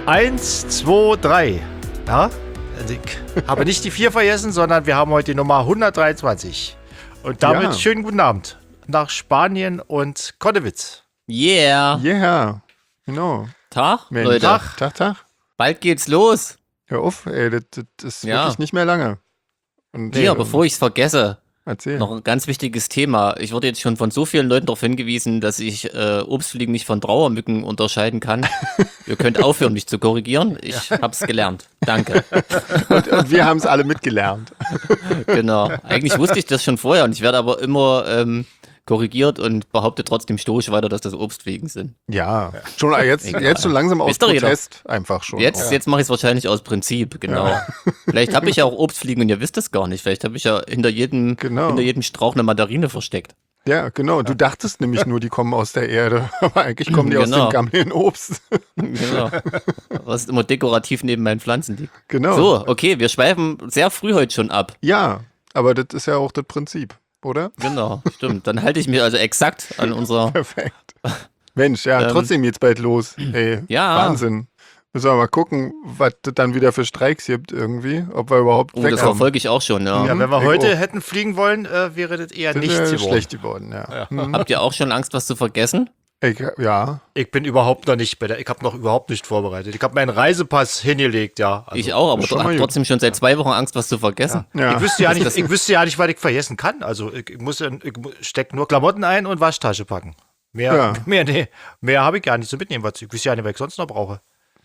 1, 2, 3. Ja? Also ich habe nicht die 4 vergessen, sondern wir haben heute die Nummer 123. Und damit schönen guten Abend nach Spanien und Konnewitz. Yeah, genau. Tag, Mensch, Leute. Tag. Bald geht's los. Hör auf, ey, das ist wirklich nicht mehr lange. Und, Hier, bevor ich's vergesse, erzähl. noch ein ganz wichtiges Thema. Ich wurde jetzt schon von so vielen Leuten darauf hingewiesen, dass ich Obstfliegen nicht von Trauermücken unterscheiden kann. Ihr könnt aufhören, mich zu korrigieren. Ich hab's gelernt. Danke. Und wir haben es alle mitgelernt. Genau. Eigentlich wusste ich das schon vorher und ich werde aber immer korrigiert und behaupte trotzdem stoisch weiter, dass das Obstfliegen sind. Ja, schon jetzt schon langsam aus Wisst ihr Protest einfach schon. Jetzt mache ich es wahrscheinlich aus Prinzip, genau. Ja. Vielleicht habe ich ja auch Obstfliegen und ihr wisst es gar nicht. Vielleicht habe ich ja hinter jedem Strauch eine Mandarine versteckt. Ja, genau. Du dachtest nämlich nur, die kommen aus der Erde, aber eigentlich kommen die aus dem gammelnden Obst. Genau. Was immer dekorativ neben meinen Pflanzen liegt. Genau. So, okay, wir schweifen sehr früh heute schon ab. Ja, aber das ist ja auch das Prinzip, oder? Genau, stimmt. Dann halte ich mich also exakt an unserer... Perfekt. Mensch, ja, trotzdem jetzt bald los. Ey, ja. Wahnsinn. Müssen wir mal gucken, was das dann wieder für Streiks gibt irgendwie, ob wir überhaupt wegkommen. Das verfolge ich auch schon, ja. Ja, wenn wir heute hätten fliegen wollen, wäre das eher nichts geworden. Schlecht geworden, ja. Habt ihr auch schon Angst, was zu vergessen? Ja. Ich bin überhaupt noch nicht ich habe noch überhaupt nicht vorbereitet. Ich habe meinen Reisepass hingelegt, ja. Also, ich auch, aber ich habe trotzdem schon seit 2 Wochen Angst, was zu vergessen. Ja. Ich wüsste ja nicht, was ich vergessen kann. Also ich stecke nur Klamotten ein und Waschtasche packen. Mehr habe ich gar nicht zu mitnehmen. Ich wüsste ja nicht, was ich sonst noch brauche.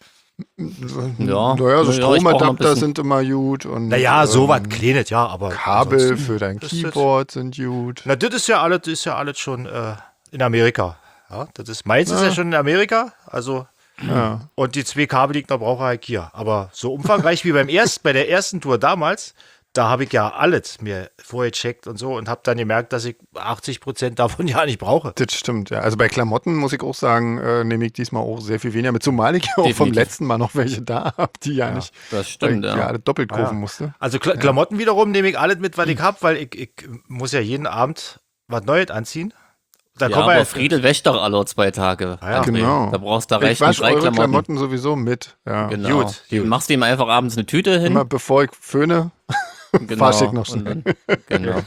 Naja, so Stromadapter sind immer gut. Und, naja, sowas Kleines, ja, aber Kabel für dein Keyboard sind gut. Na, das ist ja alles schon in Amerika. Ja, meins ist ja schon in Amerika, also und die 2 Kabel, die ich noch brauche, halt hier. Aber so umfangreich wie bei der ersten Tour damals, da habe ich ja alles mir vorher gecheckt und so und habe dann gemerkt, dass ich 80% davon ja nicht brauche. Das stimmt, ja. Also bei Klamotten muss ich auch sagen, nehme ich diesmal auch sehr viel weniger mit, zumal ich auch vom letzten Mal noch welche da habe, die nicht. Das stimmt, weil ich alles doppelt kaufen musste. Also Klamotten wiederum nehme ich alles mit, was ich habe, weil ich muss ja jeden Abend was Neues anziehen. Aber Friedel wäscht doch alle 2 Tage. Ja, genau. Da brauchst du recht mit 3 Klamotten sowieso mit. Ja. Genau. Gut. Du machst ihm einfach abends eine Tüte hin. Immer bevor ich föhne, fahr ich noch schnell. Genau.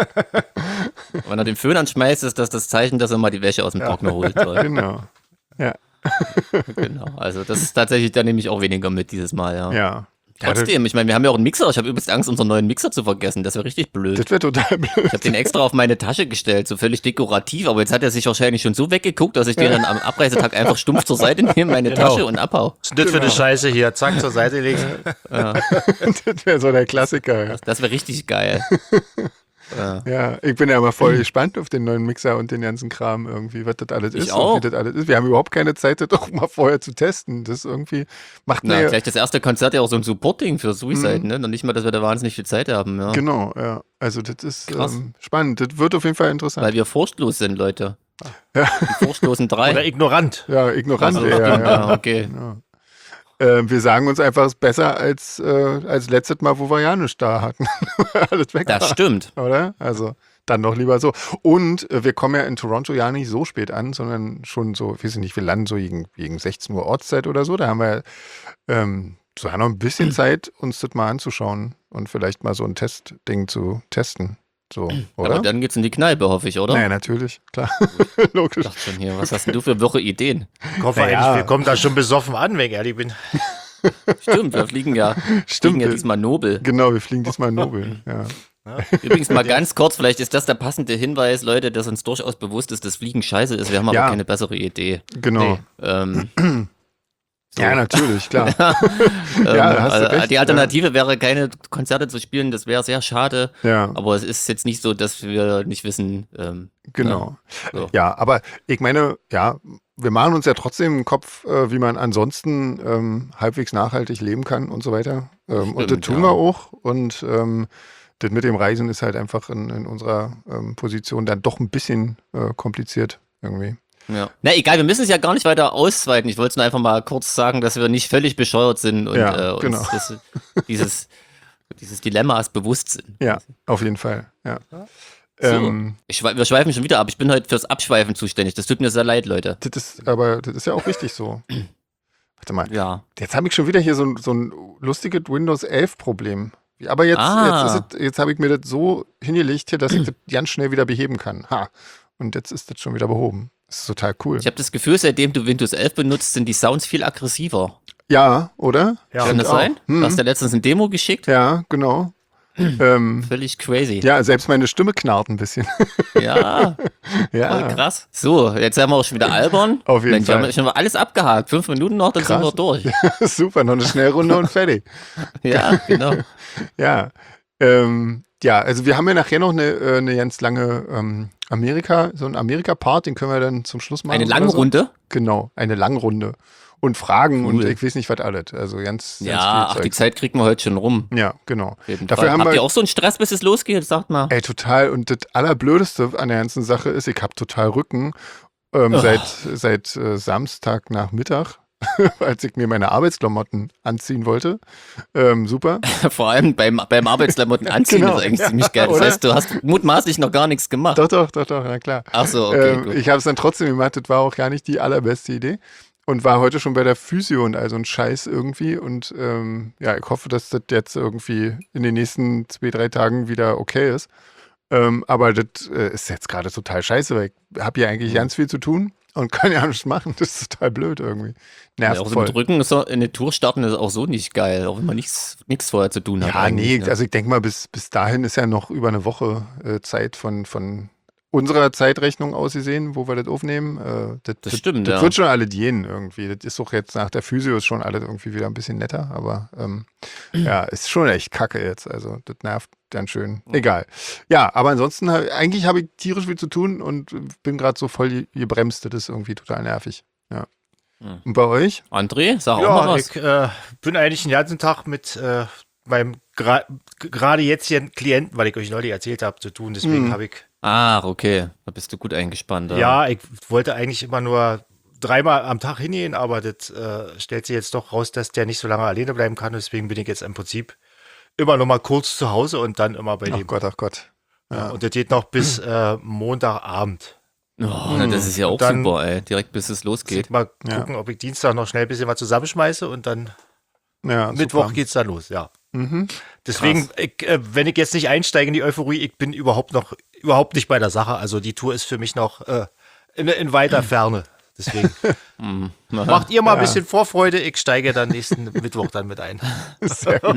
Wenn er den Föhn anschmeißt, ist das Zeichen, dass er mal die Wäsche aus dem Trockner holt. Genau. Ja. Genau. Also das ist tatsächlich, da nehme ich auch weniger mit dieses Mal, Ja. Trotzdem, ich meine, wir haben ja auch einen Mixer. Ich habe übelst Angst, unseren neuen Mixer zu vergessen. Das wäre richtig blöd. Das wäre total blöd. Ich habe den extra auf meine Tasche gestellt, so völlig dekorativ. Aber jetzt hat er sich wahrscheinlich schon so weggeguckt, dass ich den dann am Abreisetag einfach stumpf zur Seite nehme, meine Tasche und abhau. Was ist denn das für eine Scheiße hier? Zack, zur Seite legst. Das wäre so der Klassiker. Ja. Das wäre richtig geil. Ja, ich bin ja immer voll gespannt auf den neuen Mixer und den ganzen Kram irgendwie, was das alles ist auch. und wie das alles ist. Wir haben überhaupt keine Zeit, das doch mal vorher zu testen. Das irgendwie macht mir... Gleich das erste Konzert ja auch so ein Supporting für Suicide, ne? Und nicht mal, dass wir da wahnsinnig viel Zeit haben, ja. Genau, ja. Also das ist spannend. Das wird auf jeden Fall interessant. Weil wir furchtlos sind, Leute. Ja. Die furchtlosen 3. Oder ignorant. Ja, ignorant. Also, ja. Okay. Ja. Wir sagen uns einfach, es ist besser als letztes Mal, wo wir ja nichts da hatten. Alles weg. Das stimmt. Oder? Also dann doch lieber so. Und wir kommen ja in Toronto ja nicht so spät an, sondern schon so, weiß ich nicht, wir landen so gegen 16 Uhr Ortszeit oder so. Da haben wir so noch ein bisschen Zeit, uns das mal anzuschauen und vielleicht mal so ein Testding zu testen. So, oder? Aber dann geht's in die Kneipe, hoffe ich, oder? Naja, natürlich, klar. Logisch. Ich dachte schon hier, was hast denn du für wirre Ideen? Ich hoffe eigentlich, wir kommen da schon besoffen an, wenn ich ehrlich bin. Stimmt, wir fliegen ja diesmal nobel. Genau, wir fliegen diesmal nobel, ja. Übrigens mal ganz kurz, vielleicht ist das der passende Hinweis, Leute, dass uns durchaus bewusst ist, dass Fliegen scheiße ist. Wir haben aber keine bessere Idee. Genau. So. Ja, natürlich, klar. Ja, hast du recht. Die Alternative wäre, keine Konzerte zu spielen, das wäre sehr schade. Ja. Aber es ist jetzt nicht so, dass wir nicht wissen. Genau. So. Ja, aber ich meine, ja, wir machen uns ja trotzdem im Kopf, wie man ansonsten halbwegs nachhaltig leben kann und so weiter. Und das tun wir auch. Und das mit dem Reisen ist halt einfach in unserer Position dann doch ein bisschen kompliziert irgendwie. Ja. Na egal, wir müssen es ja gar nicht weiter ausweiten. Ich wollte es nur einfach mal kurz sagen, dass wir nicht völlig bescheuert sind und uns dieses Dilemmas bewusst sind. Ja, auf jeden Fall. Ja. So, wir schweifen schon wieder ab. Ich bin heute fürs Abschweifen zuständig. Das tut mir sehr leid, Leute. Das ist ja auch richtig so. Warte mal. Ja. Jetzt habe ich schon wieder hier so ein lustiges Windows 11 Problem. Aber jetzt habe ich mir das so hingelegt hier, dass ich das ganz schnell wieder beheben kann. Und jetzt ist das schon wieder behoben. Das ist total cool. Ich habe das Gefühl, seitdem du Windows 11 benutzt, sind die Sounds viel aggressiver. Ja, oder? Ja. Kann das sein? Hm. Du hast ja letztens ein Demo geschickt. Ja, genau. Völlig crazy. Ja, selbst meine Stimme knarrt ein bisschen. Ja, Ja. voll krass. So, jetzt sind wir auch schon wieder albern. Auf jeden Mensch, Fall. haben wir schon mal alles abgehakt. 5 Minuten noch, dann Krass. sind wir durch. Super, noch eine Schnellrunde und fertig. Ja, genau. Ja. Ja, also wir haben ja nachher noch eine ganz lange so ein Amerika-Part, den können wir dann zum Schluss machen. Eine oder lange so. Runde? Genau, eine Langrunde. Und Fragen Cool. und ich weiß nicht, was alles. Also ganz Ja, viel ach, die Zeug. Zeit kriegen wir heute schon rum. Ja, genau. Auf jeden Dafür Fall. haben Habt wir, ihr auch so einen Stress, bis es losgeht? Sagt mal. ey, total. Und das Allerblödeste an der ganzen Sache ist, ich habe total Rücken seit Samstagnachmittag, als ich mir meine Arbeitsklamotten anziehen wollte. Super. Vor allem beim Arbeitsklamotten anziehen Genau. ist eigentlich ziemlich geil. Das Oder? heißt, du hast mutmaßlich noch gar nichts gemacht. Doch, na klar. Ach so, okay, gut. Ich habe es dann trotzdem gemacht, das war auch gar nicht die allerbeste Idee. Und war heute schon bei der Physio und all so ein Scheiß irgendwie. Und ja, ich hoffe, dass das jetzt irgendwie in den nächsten 2-3 Tagen wieder okay ist. Aber das ist jetzt gerade total scheiße, weil ich habe ja eigentlich ganz viel zu tun und kann ja nichts machen. Das ist total blöd irgendwie. Ja, Nervt auch so voll. mit Rücken ist so, in eine Tour starten ist auch so nicht geil, auch wenn man nichts vorher zu tun hat. Ja, nee, eigentlich, ne? also ich denke mal, bis dahin ist ja noch über eine Woche Zeit von unserer Zeitrechnung ausgesehen, wo wir das aufnehmen. Das stimmt, Das ja. wird schon alle gehen irgendwie. Das ist doch jetzt nach der Physio ist schon alles irgendwie wieder ein bisschen netter, aber ja, ist schon echt kacke jetzt. Also das nervt dann schön. Egal. Ja, aber ansonsten, eigentlich habe ich tierisch viel zu tun und bin gerade so voll gebremst. Das ist irgendwie total nervig. Ja. Und bei euch? André, sag auch mal Ja, was. ich bin eigentlich den ganzen Tag mit meinem gerade jetzt hier Klienten, weil ich euch neulich erzählt habe, zu tun. Deswegen habe ich, Ah, okay. Da bist du gut eingespannt. ja, ich wollte eigentlich immer nur 3-mal am Tag hingehen, aber das stellt sich jetzt doch raus, dass der nicht so lange alleine bleiben kann. Deswegen bin ich jetzt im Prinzip immer noch mal kurz zu Hause und dann immer bei Ach dem. Gott. Ja. Und das geht noch bis Montagabend. Oh, na, das ist ja auch dann- super, ey. Direkt bis es losgeht. Mal gucken, ob ich Dienstag noch schnell ein bisschen was zusammenschmeiße und dann Ja, Mittwoch super. geht's dann los, ja. Mhm. Deswegen, wenn ich jetzt nicht einsteige in die Euphorie, ich bin überhaupt nicht bei der Sache. Also die Tour ist für mich noch in weiter Ferne. Deswegen macht ihr mal ein bisschen Vorfreude, ich steige dann nächsten Mittwoch dann mit ein. Sehr gut.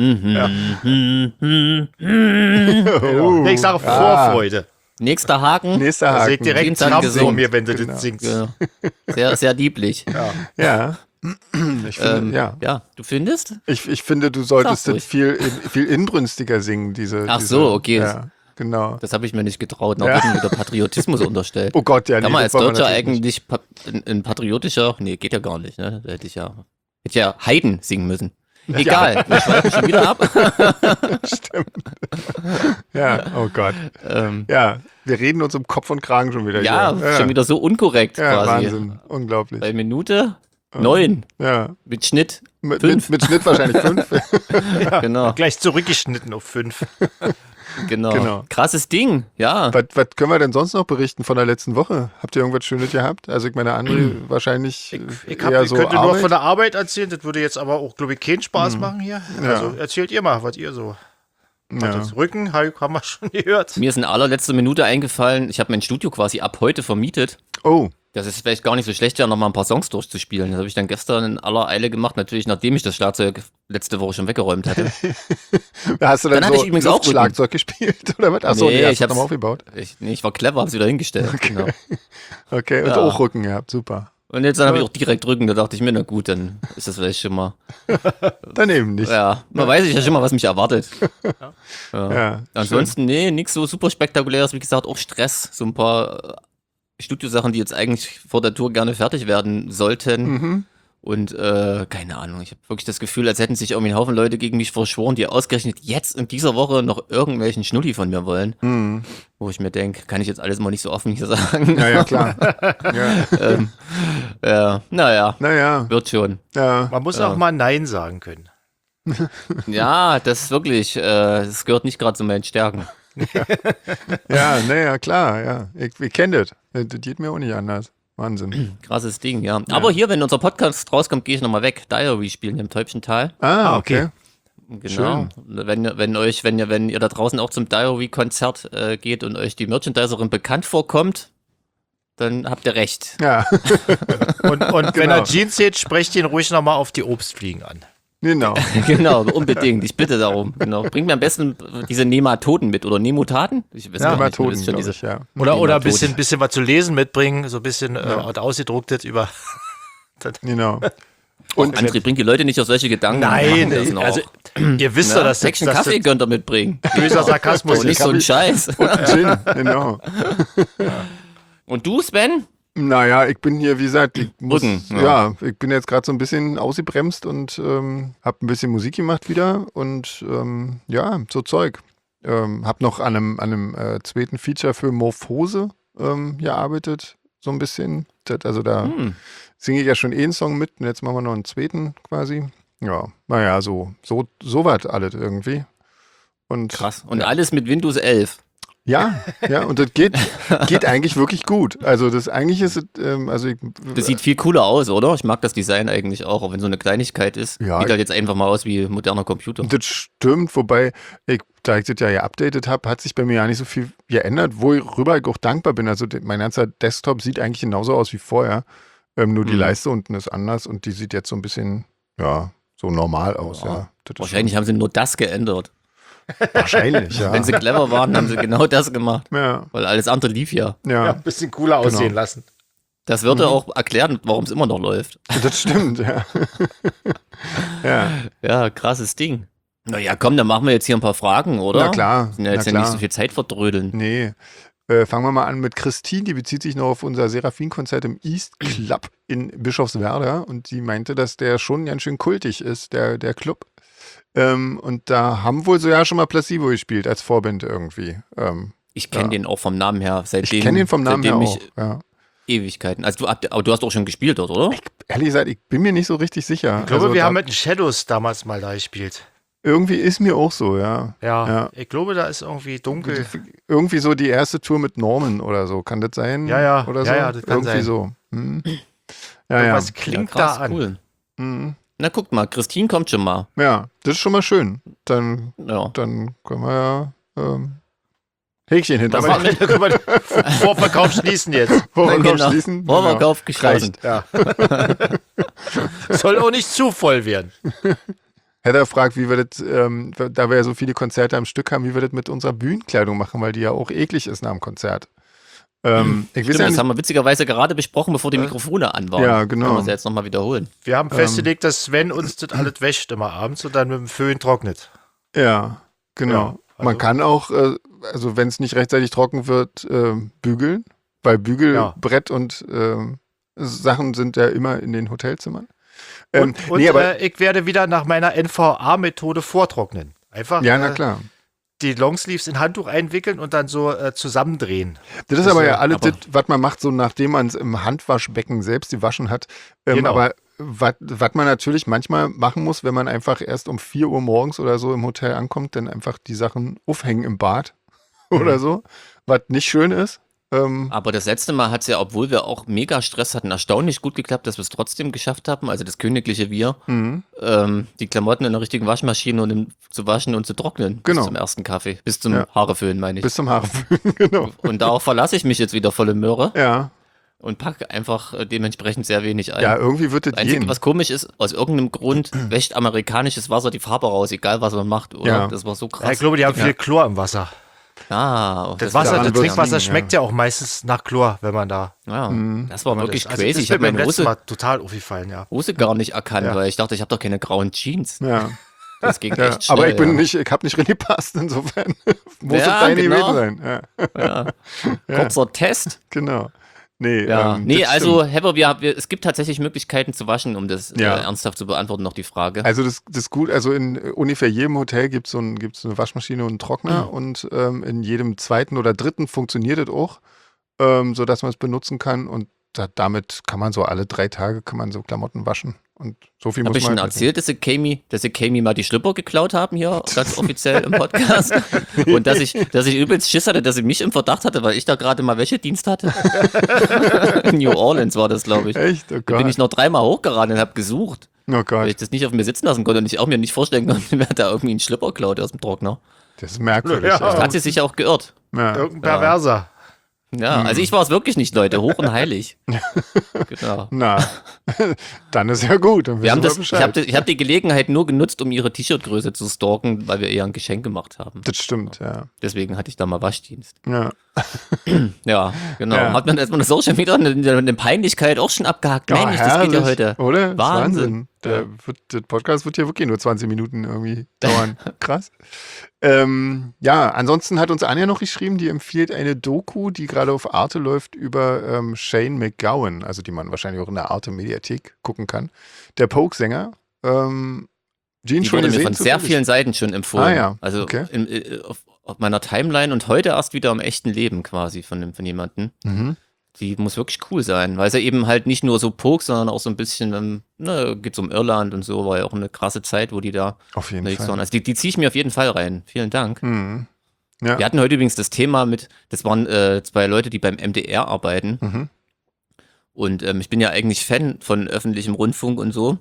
Nee, ich sage Vorfreude. Nächster Haken. Nächster Da seht Haken. direkt Dienstag Trump gesungen. vor mir, wenn du Genau. das singst. Ja. Sehr, sehr lieblich. Ja. Ich finde, ja. Ja, du findest? Ich finde, du solltest Sag das viel inbrünstiger singen, diese. Ach diese, so, okay. Ja, genau. Das habe ich mir nicht getraut. Noch wird mir wieder Patriotismus unterstellt. Oh Gott, ja, Kann man das als wollen wir Deutscher natürlich nicht. eigentlich ein patriotischer, nee, geht ja gar nicht, ne? Da hätte ich ja Haydn singen müssen. Egal, wir schweifen schon wieder ab. Ja, oh Gott. Ja, wir reden uns um Kopf und Kragen schon wieder. Ja, hier. schon wieder so unkorrekt Ja, quasi. Wahnsinn. Unglaublich. Bei Minute 9 Ja. mit Schnitt Mit 5. Schnitt wahrscheinlich 5. Genau, Gleich zurückgeschnitten auf 5. Genau. Krasses Ding, ja. Was können wir denn sonst noch berichten von der letzten Woche? Habt ihr irgendwas Schönes gehabt? Also ich meine, André wahrscheinlich Ich eher so könnte nur Arbeit. von der Arbeit erzählen, das würde jetzt aber auch, glaube ich, keinen Spaß machen hier. Also erzählt ihr mal, was ihr so hattet. Rücken, haben wir schon gehört. Mir ist in allerletzter Minute eingefallen, ich habe mein Studio quasi ab heute vermietet. Oh, Das ist vielleicht gar nicht so schlecht, ja, noch mal ein paar Songs durchzuspielen. Das habe ich dann gestern in aller Eile gemacht, natürlich nachdem ich das Schlagzeug letzte Woche schon weggeräumt hatte. hast du dann, Dann hatte so ich übrigens auch Schlagzeug gespielt oder was? Achso, Nee, nee, ich hast du hab's- nochmal aufgebaut. Ich war clever, hab's wieder hingestellt. Genau. Okay, und Ja. auch Rücken gehabt, super. Und jetzt dann habe ich auch direkt Rücken, da dachte ich mir, na gut, dann ist das vielleicht schon mal. Daneben nicht. Ja, man weiß ja schon mal, was mich erwartet. Ja, Ansonsten, nee, nichts so super spektakuläres. Wie gesagt, auch Stress. So ein paar Studiosachen, die jetzt eigentlich vor der Tour gerne fertig werden sollten. Mhm. Und keine Ahnung, ich habe wirklich das Gefühl, als hätten sich irgendwie ein Haufen Leute gegen mich verschworen, die ausgerechnet jetzt in dieser Woche noch irgendwelchen Schnulli von mir wollen. Mhm. Wo ich mir denke, kann ich jetzt alles mal nicht so offen hier sagen. Ja, klar. ja. Naja, Naja, wird schon. ja. Man muss auch mal Nein sagen können. Ja, das ist wirklich, das gehört nicht gerade zu meinen Stärken. Ja, naja, klar, ja. Ich kenne das. Das geht mir auch nicht anders. Wahnsinn. Krasses Ding, ja. Aber hier, wenn unser Podcast rauskommt, gehe ich nochmal weg. Diary spielen im Täubchental. Ah, okay. Genau. Wenn ihr da draußen auch zum Diary-Konzert geht und euch die Merchandiserin bekannt vorkommt, dann habt ihr recht. Ja. Und wenn er Jeans seht, sprecht ihn ruhig nochmal auf die Obstfliegen an. Genau. Genau, unbedingt. Ich bitte darum. Genau. Bringt mir am besten diese Nematoden mit oder Nemotaten. Ich weiß gar nicht, Nematoden, schon glaub diese. ich, ja. Oder ein bisschen was zu lesen mitbringen, so ein bisschen ausgedrucktes über. Genau. Und André, bringt die Leute nicht auf solche Gedanken. Nein, Das noch. also ihr wisst Na, doch, dass Päckchen Kaffee könnt ihr mitbringen. böser Sarkasmus Und nicht ist. so ein Scheiß. Gin, genau. Und du, Sven? Naja, ich bin hier, wie gesagt, ich bin jetzt gerade so ein bisschen ausgebremst und habe ein bisschen Musik gemacht wieder und so Zeug. Habe noch an einem zweiten Feature für Morphose gearbeitet, so ein bisschen. Also da singe ich ja schon einen Song mit und jetzt machen wir noch einen zweiten quasi. Ja, naja, so was alles irgendwie. Und, Krass. Und alles mit Windows 11. Ja, und das geht eigentlich wirklich gut. Also eigentlich ist es, Das sieht viel cooler aus, oder? Ich mag das Design eigentlich auch wenn so eine Kleinigkeit ist. Ja, Sieht halt jetzt einfach mal aus wie ein moderner Computer. das stimmt, wobei, da ich das ja geupdatet habe, hat sich bei mir ja nicht so viel geändert, worüber ich auch dankbar bin. Also mein ganzer Desktop sieht eigentlich genauso aus wie vorher, nur die Leiste unten ist anders und die sieht jetzt so ein bisschen, so normal aus. Ja. Wahrscheinlich haben sie nur das geändert. Wahrscheinlich, ja. Wenn sie clever waren, haben sie genau das gemacht. Ja. Weil alles andere lief ja. Ja, ein bisschen cooler aussehen lassen. Das würde auch erklären, warum es immer noch läuft. Das stimmt, ja. Ja, krasses Ding. Naja, komm, dann machen wir jetzt hier ein paar Fragen, oder? Na klar. Wir sind ja jetzt nicht so viel Zeit verdrödeln. Nee. Fangen wir mal an mit Christine, die bezieht sich noch auf unser Seraphin-Konzert im East Club in Bischofswerda und die meinte, dass der schon ganz schön kultig ist, der Club. Und da haben wohl so schon mal Placebo gespielt als Vorband irgendwie. Ich kenne den auch vom Namen her. Ich kenne den vom Namen her auch, ja. Ewigkeiten. Also du hast auch schon gespielt dort, oder? Ehrlich gesagt, ich bin mir nicht so richtig sicher. Ich glaube, wir haben mit den Shadows damals mal da gespielt. Irgendwie ist mir auch so, ja. Ja, ich glaube, da ist irgendwie dunkel. Irgendwie so die erste Tour mit Norman oder so. Kann das sein? Ja. Oder so? Ja, das kann irgendwie sein. So. Ja. Was klingt krass, da an? Cool. Mhm. Na, guck mal, Christine kommt schon mal. Ja, das ist schon mal schön. Dann können wir Häkchen hinter. Vorverkauf schließen jetzt. Vorverkauf schließen. Vorverkauf geschlossen. Ja. Soll auch nicht zu voll werden. Heather fragt, wie wir das, da wir ja so viele Konzerte am Stück haben, wie wir das mit unserer Bühnenkleidung machen, weil die ja auch eklig ist nach dem Konzert. Stimmt, das haben wir witzigerweise gerade besprochen, bevor die Mikrofone an waren. Ja, genau. Können wir es jetzt nochmal wiederholen. Wir haben festgelegt, dass Sven uns das alles wäscht immer abends und dann mit dem Föhn trocknet. Ja, genau. Ja, also Man kann auch, also wenn es nicht rechtzeitig trocken wird, bügeln, weil Bügelbrett und Sachen sind ja immer in den Hotelzimmern. Ich werde wieder nach meiner NVA-Methode vortrocknen. Einfach na klar. Die Longsleeves in Handtuch einwickeln und dann so zusammendrehen. Das ist aber ja alles das, was man macht, so nachdem man es im Handwaschbecken selbst gewaschen hat. Genau. Aber was man natürlich manchmal machen muss, wenn man einfach erst um 4 Uhr morgens oder so im Hotel ankommt, dann einfach die Sachen aufhängen im Bad oder so, was nicht schön ist. Aber das letzte Mal hat es ja, obwohl wir auch mega Stress hatten, erstaunlich gut geklappt, dass wir es trotzdem geschafft haben, also das königliche Wir, die Klamotten in der richtigen Waschmaschine und zu waschen und zu trocknen. Genau. Bis zum ersten Kaffee. Bis zum Haareföhn, meine ich. Bis zum Haareföhn, genau. Und darauf verlasse ich mich jetzt wieder volle Möhre. Ja. Und packe einfach dementsprechend sehr wenig ein. Ja, irgendwie wird das Einzige, gehen. was komisch ist, aus irgendeinem Grund wäscht amerikanisches Wasser die Farbe raus, egal was man macht, oder? Ja. Das war so krass. Ja, ich glaube, die haben viel Chlor im Wasser. Das Das Trinkwasser liegen, schmeckt ja auch meistens nach Chlor, wenn man da. Ja, das war wirklich Das crazy. ist Ich mir habe beim meine letzten Mal Hose total aufgefallen, ja. gar nicht erkannt, Ja. weil ich dachte, ich habe doch keine grauen Jeans. Ja. Das ging echt schnell. Aber ich bin ja. nicht, ich habe nicht reingepasst, insofern muss es Ja, deine genau. gewesen sein. Ja. Kurzer Test. Genau. Nee, Ja. das Also stimmt. Heather, es gibt tatsächlich Möglichkeiten zu waschen, um das Ja. ernsthaft zu beantworten, noch die Frage. Also das ist gut, also in ungefähr jedem Hotel gibt's eine Waschmaschine und einen Trockner und in jedem zweiten oder dritten funktioniert es auch, sodass man es benutzen kann und damit kann man so alle 3 Tage kann man so Klamotten waschen. Und so viel Hab muss ich schon man erzählt, dass sie Kami mal die Schlüpper geklaut haben hier, ganz offiziell im Podcast. Und dass ich übelst Schiss hatte, dass sie mich im Verdacht hatte, weil ich da gerade mal Wäschedienst hatte. In New Orleans war das, glaube ich. Echt? Oh Da bin ich Gott. noch 3-mal hochgerannt und habe gesucht, Oh weil Gott. ich das nicht auf mir sitzen lassen konnte und ich auch mir nicht vorstellen konnte, wer da irgendwie einen Schlüpper klaut aus dem Trockner. Das ist merkwürdig. Ja. Da hat sie sich auch geirrt. Ja. Irgendein Perverser. Ja, also ich war es wirklich nicht, Leute, hoch und heilig. Genau. Na, dann ist ja gut. Dann Wir haben wissen das, Bescheid. ich hab die Gelegenheit nur genutzt, um ihre T-Shirt-Größe zu stalken, weil wir eher ein Geschenk gemacht haben. Das stimmt, ja. Deswegen hatte ich da mal Waschdienst. Ja. Ja, genau. Ja. Hat man erstmal eine Social Media eine Peinlichkeit auch schon abgehakt. Ja, Mensch, das geht ja herrlich, heute. Oder? Das ist Wahnsinn. Der Podcast wird hier wirklich nur 20 Minuten irgendwie dauern. Krass. Ja, ansonsten hat uns Anja noch geschrieben, die empfiehlt eine Doku, die gerade auf Arte läuft, über Shane McGowan, also die man wahrscheinlich auch in der Arte-Mediathek gucken kann. Der Pogue-Sänger. Gene Die schon wurde mir gesehen, von sehr zufällig? vielen Seiten schon empfohlen. Ah, ja. Also Okay. auf meiner Timeline und heute erst wieder im echten Leben quasi von jemandem. Mhm. Die muss wirklich cool sein, weil es ja eben halt nicht nur so Pogue, sondern auch so ein bisschen, geht's um Irland und so, war ja auch eine krasse Zeit, wo die da Auf jeden unterwegs Fall. waren. Also die ziehe ich mir auf jeden Fall rein. Vielen Dank. Mhm. Ja. Wir hatten heute übrigens das Thema das waren 2 Leute, die beim MDR arbeiten. Mhm. Und ich bin ja eigentlich Fan von öffentlichem Rundfunk und so.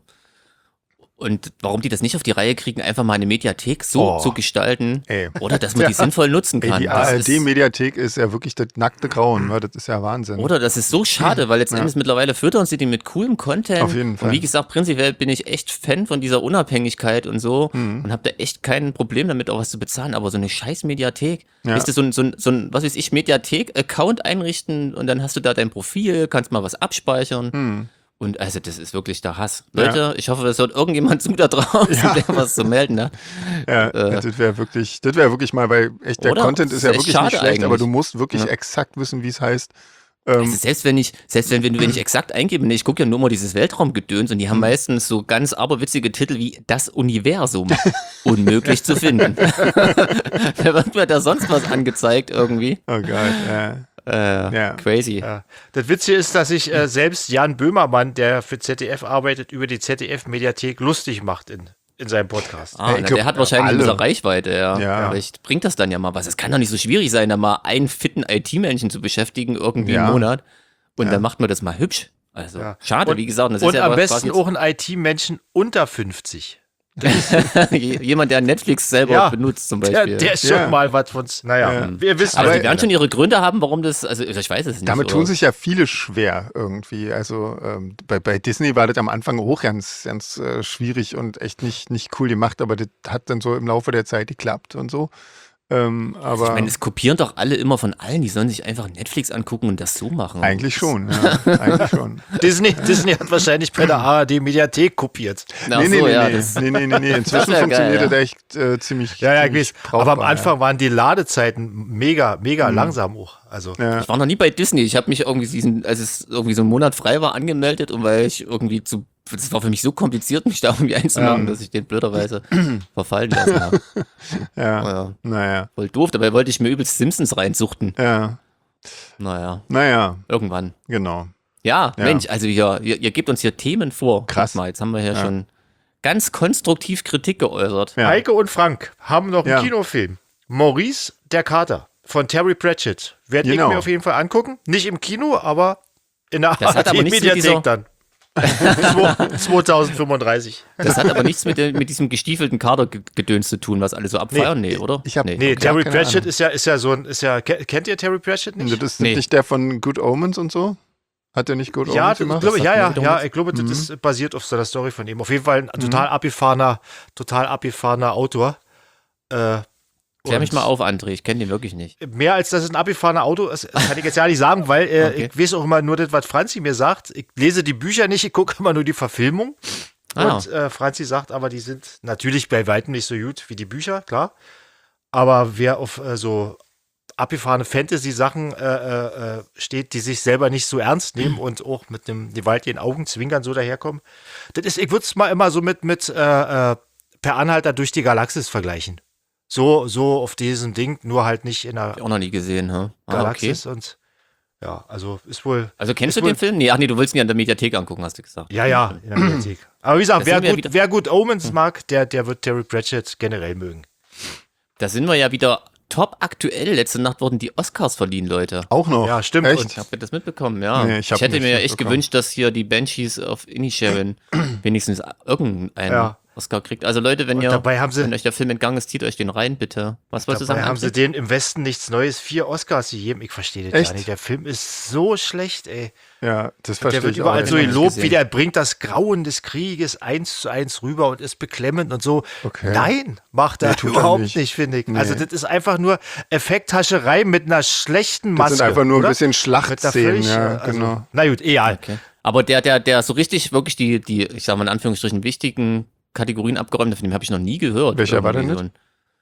Und warum die das nicht auf die Reihe kriegen, einfach mal eine Mediathek so Oh. zu gestalten, Ey. oder dass man die sinnvoll nutzen Ey, kann. die Das ist- ARD-Mediathek ist ja wirklich das nackte Grauen, ne? Das ist ja Wahnsinn. Oder das ist so schade, weil letztendlich mittlerweile füttern sie die mit coolem Content. Auf jeden Fall. Und wie gesagt, prinzipiell bin ich echt Fan von dieser Unabhängigkeit und so und habe da echt kein Problem damit, auch was zu bezahlen. Aber so eine scheiß Mediathek, Ja. ist das so ein, was weiß ich, Mediathek-Account einrichten und dann hast du da dein Profil, kannst mal was abspeichern. Und also das ist wirklich der Hass. Leute, ich hoffe, es hört irgendjemand zu da draußen, der was zu melden hat. Ja, das wäre wirklich mal, weil echt der Oder? Content Das ist ist ja echt wirklich schade nicht schlecht, aber eigentlich. du musst wirklich Ja. exakt wissen, wie es heißt. Also wenn ich exakt eingebe, ich gucke ja nur mal dieses Weltraumgedöns und die haben meistens so ganz aberwitzige Titel wie Das Universum. Unmöglich zu finden. Da wird mir da sonst was angezeigt irgendwie. Oh Gott, ja. Crazy. Ja. Das Witzige ist, dass sich selbst Jan Böhmermann, der für ZDF arbeitet, über die ZDF-Mediathek lustig macht in seinem Podcast. Ah, ich glaub, der hat wahrscheinlich alle. eine Reichweite, ja. Ja. Vielleicht bringt das dann ja mal was. Es kann doch nicht so schwierig sein, da mal einen fitten IT-Menschen zu beschäftigen, irgendwie Ja. im Monat. Und dann macht man das mal hübsch. Also, Ja. schade, Und- wie gesagt. Das Und ist ja am was besten quasi auch ein IT-Menschen unter 50. jemand, der Netflix selber Ja. benutzt, zum Der, Beispiel. der ist schon Ja. mal was von uns. Naja, wir wissen Aber was die werden schon ihre Gründe haben, warum das, also ich weiß es nicht. Damit oder? tun sich ja viele schwer irgendwie. Also bei Disney war das am Anfang auch ganz schwierig und echt nicht cool gemacht, aber das hat dann so im Laufe der Zeit geklappt und so. Aber Ich meine, es kopieren doch alle immer von allen, die sollen sich einfach Netflix angucken und das so machen. eigentlich schon, ja. Eigentlich schon. Disney hat wahrscheinlich bei der ARD-Mediathek kopiert. Ach Nee. so, Inzwischen Das wär funktioniert geil, das echt ziemlich. Ja, ich ziemlich weiß. Aber am brauchbar, Anfang waren die Ladezeiten mega langsam auch. Also, Ja. Ich war noch nie bei Disney. Ich habe mich irgendwie als es irgendwie so ein Monat frei war, angemeldet und weil ich irgendwie das war für mich so kompliziert, mich da irgendwie einzumachen, dass ich den blöderweise verfallen lassen habe. Ja. Naja. Voll doof. Dabei wollte ich mir übelst Simpsons reinsuchten. Ja. Naja, irgendwann. Genau. Ja, Ja. Mensch, also ihr gebt uns hier Themen vor. Krass. Guck mal, jetzt haben wir hier schon ganz konstruktiv Kritik geäußert. Ja. Heike und Frank haben noch einen Ja. Kinofilm. Maurice, der Kater von Terry Pratchett. Werde Genau. ich mir auf jeden Fall angucken. Nicht im Kino, aber in der Das hat aber nichts mit dieser- ARD-Mediathek dann. 2035. Das hat aber nichts mit diesem gestiefelten Kadergedöns zu tun, was alle so abfeiern. Nee, oder? ich hab- nee. Nee, Okay, Terry keine Pratchett Ahnung. ist ja so ein, kennt ihr Terry Pratchett nicht? Das ist Nee. nicht der von Good Omens und so? Hat der nicht Good Ja, Omens ich gemacht? glaube, sagt mir wiederum ich glaube, das ist basiert auf so einer Story von ihm. Auf jeden Fall ein total abgefahrener Autor. Klär mich und mal auf, André. Ich kenne den wirklich nicht. Mehr als das ist ein abgefahrener Auto, das kann ich jetzt ja nicht sagen, weil Okay. ich weiß auch immer nur das, was Franzi mir sagt. Ich lese die Bücher nicht, ich gucke immer nur die Verfilmung. Ah. Und Franzi sagt aber, die sind natürlich bei weitem nicht so gut wie die Bücher, klar. Aber wer auf so abgefahrene Fantasy-Sachen steht, die sich selber nicht so ernst nehmen und auch mit dem gewaltigen Augenzwinkern so daherkommen. Das ist, ich würde es mal immer so mit Per Anhalter durch die Galaxis vergleichen. So auf diesem Ding, nur halt nicht in der Auch noch nie gesehen, hä? Ah, okay. Galaxis und Ja, also ist wohl. Also kennst du den Film? Nee, du willst ihn ja in der Mediathek angucken, hast du gesagt. Ja, in der Mediathek. Aber wie gesagt, Da sind wir wer gut Omens mag, der wird Terry Pratchett generell mögen. Da sind wir ja wieder top aktuell. Letzte Nacht wurden die Oscars verliehen, Leute. Auch noch? Ja, stimmt. Echt? Habt ihr das mitbekommen? Ja. Nee, ich hätte mir ja echt mitbekommen. gewünscht, dass hier die Banshees of Inisherin wenigstens irgendeinen Oscar kriegt. Also Leute, wenn euch der Film entgangen ist, zieht euch den rein, bitte. Was wolltest du sagen? Haben sie denen im Westen nichts Neues 4 Oscars gegeben? Ich verstehe das Echt? gar nicht. Der Film ist so schlecht, ey. Ja, das Der verstehe wird ich überall auch. so nicht gelobt, gesehen. wie der bringt das Grauen des Krieges 1:1 rüber und ist beklemmend und so. Okay. Nein, macht er tut er überhaupt nicht. nicht, finde ich. Nee. Also das ist einfach nur Effekthascherei mit einer schlechten Maske. Das sind einfach nur oder? ein bisschen Mit der Schlachtszenen, völlig, ja, also, genau. Na gut, egal. Okay. Aber der so richtig wirklich die, ich sag mal in Anführungsstrichen, wichtigen Kategorien abgeräumt hat, von dem habe ich noch nie gehört. Welcher war denn Irgendwie das?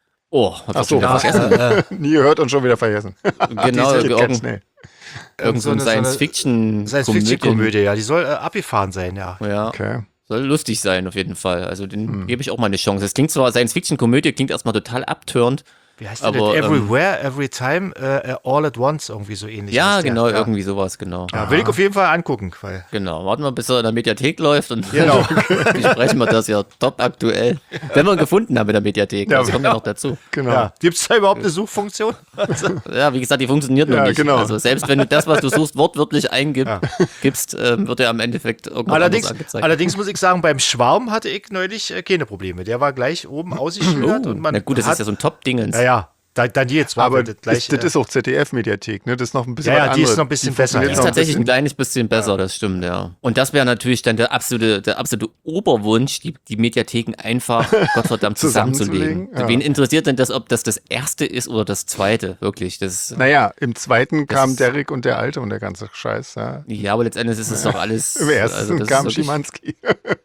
hab Ach ich so, wieder vergessen. Nie gehört und schon wieder vergessen. Genau, Geht ganz schnell. irgend so ein Science-Fiction-Komödie. Science-Fiction-Komödie, ja, die soll abgefahren sein, ja. Ja, Okay. soll lustig sein auf jeden Fall. Also den gebe ich auch mal eine Chance. Es klingt zwar Science-Fiction-Komödie, klingt erstmal total abturnt. Wie heißt Aber, denn das? Everywhere, Every Time, All at Once, irgendwie so ähnlich. Ja, heißt der. genau, Ja. irgendwie sowas, genau. Ja, will ich auf jeden Fall angucken, weil Genau, warten wir, bis er in der Mediathek läuft und Genau. besprechen wir das ja top aktuell. Wenn wir ihn gefunden haben in der Mediathek, Ja, das kommt ja noch dazu. Genau. ja. Gibt es da überhaupt eine Suchfunktion? Ja, wie gesagt, die funktioniert noch Ja, nicht. genau. Also selbst wenn du das, was du suchst, wortwörtlich eingibst, wird er am Endeffekt irgendwas anderes angezeigt. Allerdings muss ich sagen, beim Schwarm hatte ich neulich keine Probleme. Der war gleich oben ausgeschildert und man Na gut, das hat, ist ja so ein Top-Dingens. ja, dann jetzt war Aber das gleich. das ist auch ZDF-Mediathek, ne? Das ist noch ein bisschen Ja, was ja, die ist anderes. noch ein bisschen besser, Die funktioniert ist noch ein tatsächlich ein bisschen- kleines bisschen besser, das stimmt, ja. Und das wäre natürlich dann der absolute Oberwunsch, die Mediatheken einfach, Gottverdammt, zusammenzulegen. Zusammenzulegen, ja. Wen interessiert denn das, ob das erste ist oder das zweite? Wirklich, das... Naja, im zweiten kam ist- Derek und der Alte und der ganze Scheiß. Ja. Ja, aber letztendlich ist es doch alles... Im ersten also das kam ist wirklich Schimanski.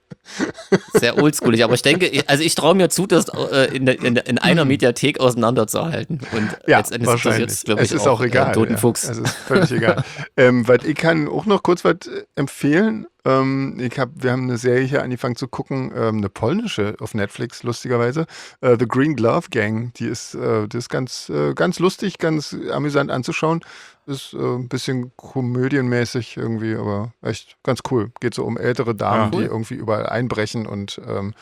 sehr oldschoolig. Aber ich denke, ich traue mir zu, das in einer Mediathek auseinanderzuhalten. Und Ja, letztendlich wahrscheinlich. interessiert es, glaube ich, Es ist auch egal. Toten Ja. Fuchs. Es ist völlig egal. Weil ich kann auch noch kurz was empfehlen. Wir haben eine Serie hier angefangen zu gucken, eine polnische auf Netflix, lustigerweise. The Green Glove Gang. Die ist ganz lustig, ganz amüsant anzuschauen. Ist ein bisschen komödienmäßig irgendwie, aber echt ganz cool. Geht so um ältere Damen, cool. die irgendwie überall einbrechen und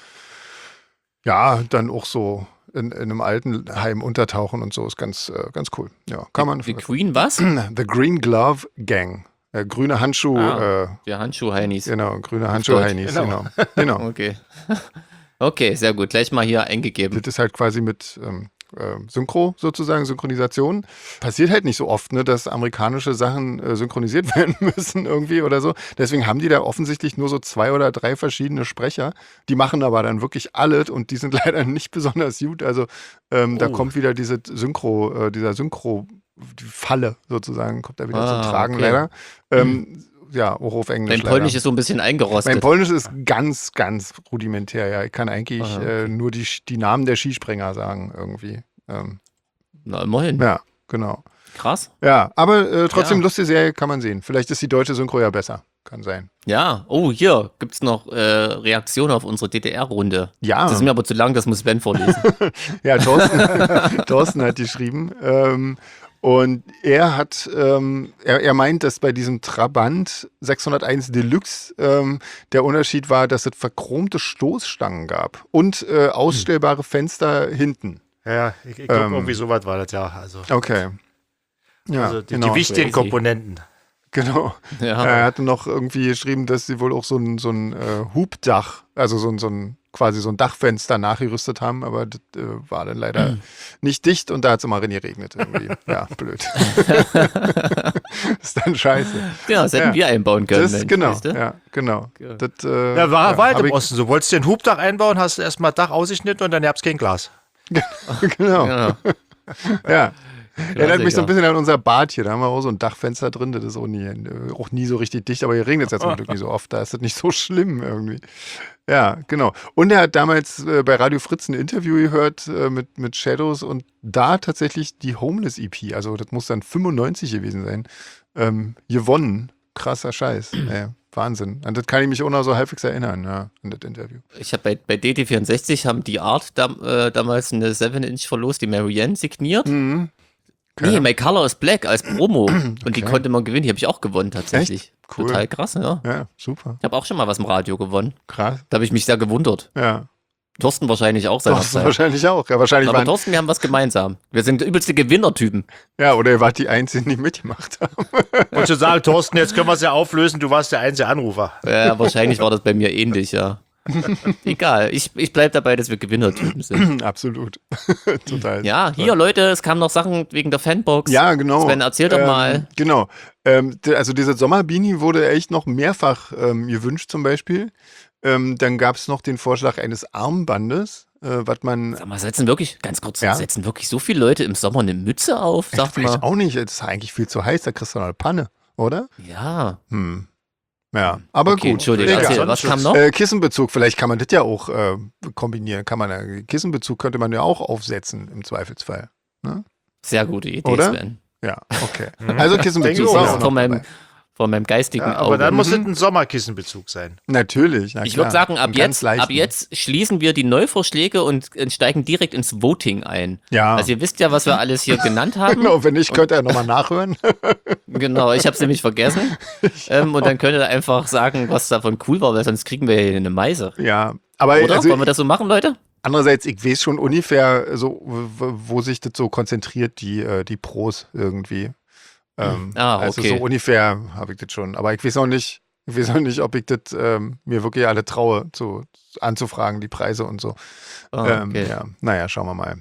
ja, dann auch so in einem Altenheim untertauchen und so. Ist ganz cool. Ja, kann man. Die Queen was? The Green Glove Gang. Grüne Handschuh. Der Handschuh-Heinis. Genau, grüne Handschuh-Heinis. Genau. Okay. Okay, sehr gut. Gleich mal hier eingegeben. Das ist halt quasi mit Synchro sozusagen, Synchronisation. Passiert halt nicht so oft, ne, dass amerikanische Sachen synchronisiert werden müssen irgendwie oder so. Deswegen haben die da offensichtlich nur so 2 oder 3 verschiedene Sprecher. Die machen aber dann wirklich alles und die sind leider nicht besonders gut. Also da kommt wieder dieser Synchro-Falle sozusagen, kommt da wieder zum Tragen okay. leider. Ja, auch auf Englisch. Dein Polnisch ist so ein bisschen eingerostet. Mein Polnisch ist ganz, ganz rudimentär, ja. Ich kann eigentlich nur die Namen der Skispringer sagen, irgendwie. Na, immerhin. Ja, genau. Krass. Ja, aber trotzdem Ja. lustige Serie, kann man sehen. Vielleicht ist die deutsche Synchro ja besser. Kann sein. Ja. Oh, hier gibt's noch Reaktionen auf unsere DDR-Runde. Ja. Das ist mir aber zu lang, das muss Ben vorlesen. Ja, Thorsten hat geschrieben. Und er hat, er meint, dass bei diesem Trabant 601 Deluxe der Unterschied war, dass es verchromte Stoßstangen gab und ausstellbare Fenster hinten. Ja, ich glaube, irgendwie sowas war das ja. Also, Okay. Ja, also die genau. wichtigen Crazy. Komponenten. Genau. Ja. Er hatte noch irgendwie geschrieben, dass sie wohl auch so ein Hubdach, also so ein quasi so ein Dachfenster nachgerüstet haben, aber das war dann leider nicht dicht und da hat es immer geregnet irgendwie. Ja, blöd. Ist dann scheiße. Ja, das hätten wir einbauen können. Das, Mensch, genau, weißt du? ja, genau. Das, Ja, war halt hab im ich- Osten so. Wolltest du ein Hubdach einbauen, hast du erstmal Dach ausgeschnitten und dann gab's kein Glas. Genau, Ja. ja. Erinnert mich so ein Klassiker. bisschen an unser Bad hier. Da haben wir auch so ein Dachfenster drin. Das ist auch nie so richtig dicht, aber hier regnet es ja zum Glück nicht so oft. Da ist das nicht so schlimm irgendwie. Ja, genau. Und er hat damals bei Radio Fritz ein Interview gehört mit Shadows und da tatsächlich die Homeless EP, also das muss dann 95 gewesen sein, gewonnen. Krasser Scheiß. Wahnsinn. An das kann ich mich auch noch so halbwegs erinnern, ja, an das Interview. Ich habe bei DT64 haben die Art damals eine 7-Inch verlost, die Marianne signiert. Mhm. Nee, My Color is Black als Promo. Und die konnte man gewinnen. Die habe ich auch gewonnen tatsächlich. Echt? Cool. Total krass, ja. Ja, super. Ich habe auch schon mal was im Radio gewonnen. Krass. Da habe ich mich sehr gewundert. Ja. Thorsten wahrscheinlich auch Doch, wahrscheinlich auch. Ja, wahrscheinlich Aber waren, Thorsten, wir haben was gemeinsam. Wir sind übelste Gewinnertypen. ja, oder ihr wart die Einzigen, die mitgemacht haben. Und zu sagen, Thorsten, jetzt können wir es ja auflösen, du warst der einzige Anrufer. Ja, wahrscheinlich war das bei mir ähnlich, ja. Egal, ich bleib dabei, dass wir Gewinnertypen sind. Absolut. Total. Ja, hier Leute, es kamen noch Sachen wegen der Fanbox. Ja, genau. Sven, erzähl doch mal. Genau. Also diese Sommerbeanie wurde echt noch mehrfach gewünscht zum Beispiel. Dann gab es noch den Vorschlag eines Armbandes, was man... Sag mal, setzen wirklich, ganz kurz, Ja? setzen wirklich so viele Leute im Sommer eine Mütze auf, sagt Weiß mal. auch nicht, es ist eigentlich viel zu heiß, da kriegst du noch eine Panne, oder? Ja. Ja, aber Okay, gut. Entschuldige, Egal. erzähl, was kam noch? Kissenbezug, vielleicht kann man das ja auch kombinieren. Kissenbezug könnte man ja auch aufsetzen im Zweifelsfall. Ne? Sehr gute Idee, Oder? Sven. Ja, okay. Also Kissenbezug Denke ich war auch. auch Das ist noch von meinem geistigen Ja, aber Auge. dann muss es ein Sommerkissenbezug sein. Natürlich. Na Ich klar. würde sagen, Einen ganz leichten. ab jetzt schließen wir die Neuvorschläge und steigen direkt ins Voting ein. Ja. Also ihr wisst ja, was wir alles hier genannt haben. Genau, wenn nicht, könnt ihr nochmal nachhören. Genau, ich habe es nämlich vergessen. Und dann könnt ihr einfach sagen, was davon cool war, weil sonst kriegen wir hier eine Meise. Ja, aber Oder? also, Wollen wir das so machen, Leute? andererseits, ich weiß schon ungefähr, so, wo sich das so konzentriert, die Pros irgendwie. Also okay. so ungefähr habe ich das schon. Aber ich weiß auch nicht, ob ich das mir wirklich alle traue, anzufragen, die Preise und so. Okay. Ja, naja, schauen wir mal.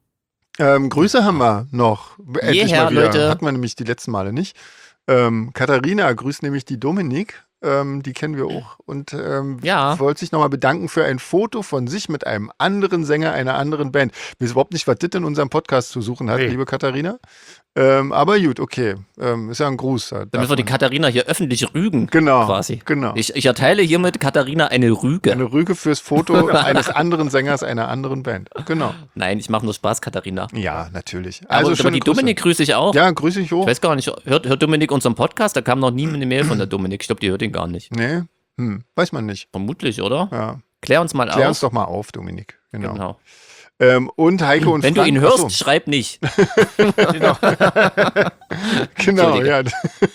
Grüße haben wir noch. Endlich Jeher, mal wieder. Leute. Hatten wir nämlich die letzten Male nicht. Katharina grüßt nämlich die Dominik. Die kennen wir auch. Und Ja. wollte sich nochmal bedanken für ein Foto von sich mit einem anderen Sänger einer anderen Band. Ich weiß überhaupt nicht, was das in unserem Podcast zu suchen hat, Nee. liebe Katharina. Aber gut, okay. Ist ja ein Gruß. Damit wir die Katharina hier öffentlich rügen. Genau. Quasi. Genau. Ich erteile hiermit Katharina eine Rüge. Eine Rüge fürs Foto eines anderen Sängers einer anderen Band. Genau. Nein, ich mache nur Spaß, Katharina. Ja, natürlich. Aber schöne die Grüße. Dominik grüße ich auch. Ja, grüße ich hoch. Ich weiß gar nicht, hört Dominik unseren Podcast? Da kam noch nie eine Mail von der Dominik. Ich glaube, die hört ihn gar nicht. Nee, weiß man nicht. Vermutlich, oder? Ja. Klär uns mal Klär auf. uns doch mal auf, Dominik. Genau. Genau. Und Heiko und Wenn du Frank. ihn hörst, Achso, schreib nicht. genau, Entschuldige. ja.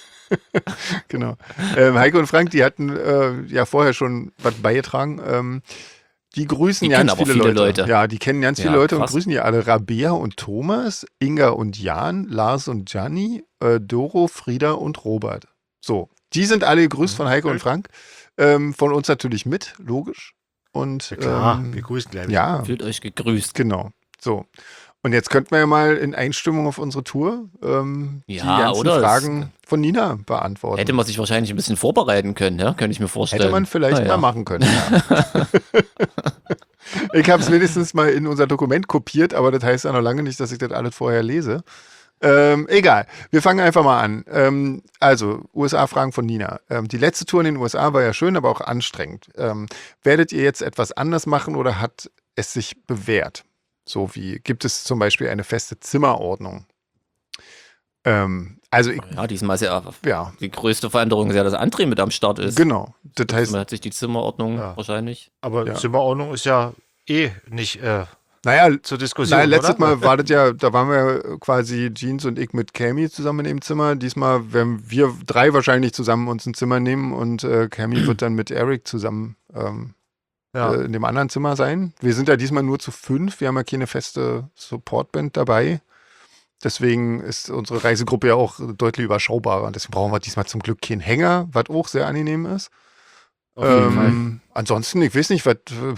Genau. Heiko und Frank, die hatten ja vorher schon was beigetragen. Die grüßen Die ganz kennen aber viele viele Leute. Leute. Ja, die kennen ganz viele Ja, Leute und krass. grüßen die alle. Rabea und Thomas, Inga und Jan, Lars und Gianni, Doro, Frieda und Robert. So, die sind alle gegrüßt von Heiko und Frank. Von uns natürlich mit, logisch. Und Ja, klar, wir grüßen gleich. ja, Fühlt euch gegrüßt. genau. So. Und jetzt könnten wir ja mal in Einstimmung auf unsere Tour die Ja, ganzen oder? Fragen von Nina beantworten. Hätte man sich wahrscheinlich ein bisschen vorbereiten können, ja? Könnte ich mir vorstellen. Hätte man vielleicht Naja. mal machen können. Ja. Ich habe es wenigstens mal in unser Dokument kopiert, aber das heißt ja noch lange nicht, dass ich das alles vorher lese. Egal, wir fangen einfach mal an. Also, USA-Fragen von Nina. Die letzte Tour in den USA war ja schön, aber auch anstrengend. Werdet ihr jetzt etwas anders machen oder hat es sich bewährt? So wie, gibt es zum Beispiel eine feste Zimmerordnung? Also, Ja, diesmal ist ja ja, die größte Veränderung, ist ja, dass André mit am Start ist. genau. Das heißt, Man hat sich die Zimmerordnung Ja. wahrscheinlich. Aber Ja. Zimmerordnung ist ja nicht naja, zur Diskussion. nein, letztes oder? Mal war das ja, da waren wir quasi Jeans und ich mit Cami zusammen in dem Zimmer. Diesmal werden wir drei wahrscheinlich zusammen uns ein Zimmer nehmen und Cami wird dann mit Eric zusammen in dem anderen Zimmer sein. Wir sind ja diesmal nur zu 5. Wir haben ja keine feste Supportband dabei. Deswegen ist unsere Reisegruppe ja auch deutlich überschaubarer. Und deswegen brauchen wir diesmal zum Glück keinen Hänger, was auch sehr angenehm ist. Auf jeden Fall. Ansonsten, ich weiß nicht, was,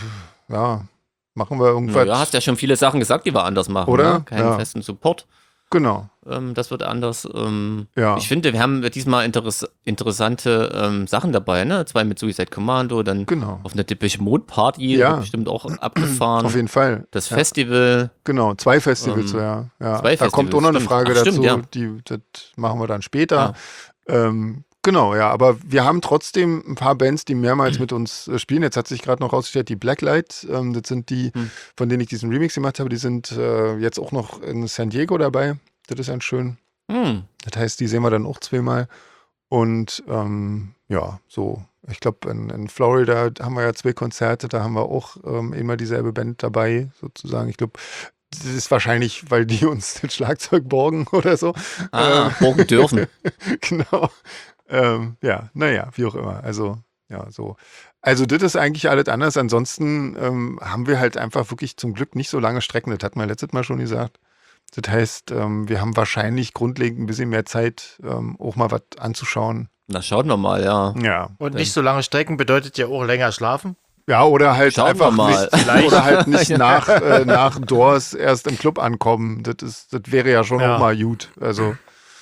machen wir irgendwas. Ja, hast ja schon viele Sachen gesagt, die wir anders machen. Oder? Ne? Keinen Ja. festen Support. Genau. Das wird anders. Ja. Ich finde, wir haben diesmal interessante Sachen dabei. Ne? 2 mit Suicide Commando, dann Genau. auf einer Depeche Mode Party, Ja. wird bestimmt auch abgefahren. Auf jeden Fall. Das Festival. Genau, 2 Festivals, Ähm, ja. zwei Da kommt Festivals, auch noch eine stimmt. Frage Ach, dazu, stimmt, ja. das machen wir dann später. Genau, ja, aber wir haben trotzdem ein paar Bands, die mehrmals mit uns spielen. Jetzt hat sich gerade noch rausgestellt, die Blacklight, das sind die, von denen ich diesen Remix gemacht habe, die sind jetzt auch noch in San Diego dabei. Das ist ganz schön. Das heißt, die sehen wir dann auch 2-mal. Und ja, so, ich glaube, in Florida haben wir ja 2 Konzerte, da haben wir auch immer dieselbe Band dabei, sozusagen. Ich glaube, das ist wahrscheinlich, weil die uns das Schlagzeug borgen oder so. Borgen dürfen. Genau. Ja, naja, wie auch immer. Also, ja, so. Also, das ist eigentlich alles anders. Ansonsten haben wir halt einfach wirklich zum Glück nicht so lange Strecken. Das hatten wir letztes Mal schon gesagt. Das heißt, wir haben wahrscheinlich grundlegend ein bisschen mehr Zeit, auch mal was anzuschauen. Na, schauen wir mal, ja. Ja. Und nicht so lange Strecken bedeutet ja auch länger schlafen. Ja, oder halt Schauen einfach wir mal. nicht, oder halt nicht nach Doors erst im Club ankommen. Das wäre ja schon auch mal gut. Also,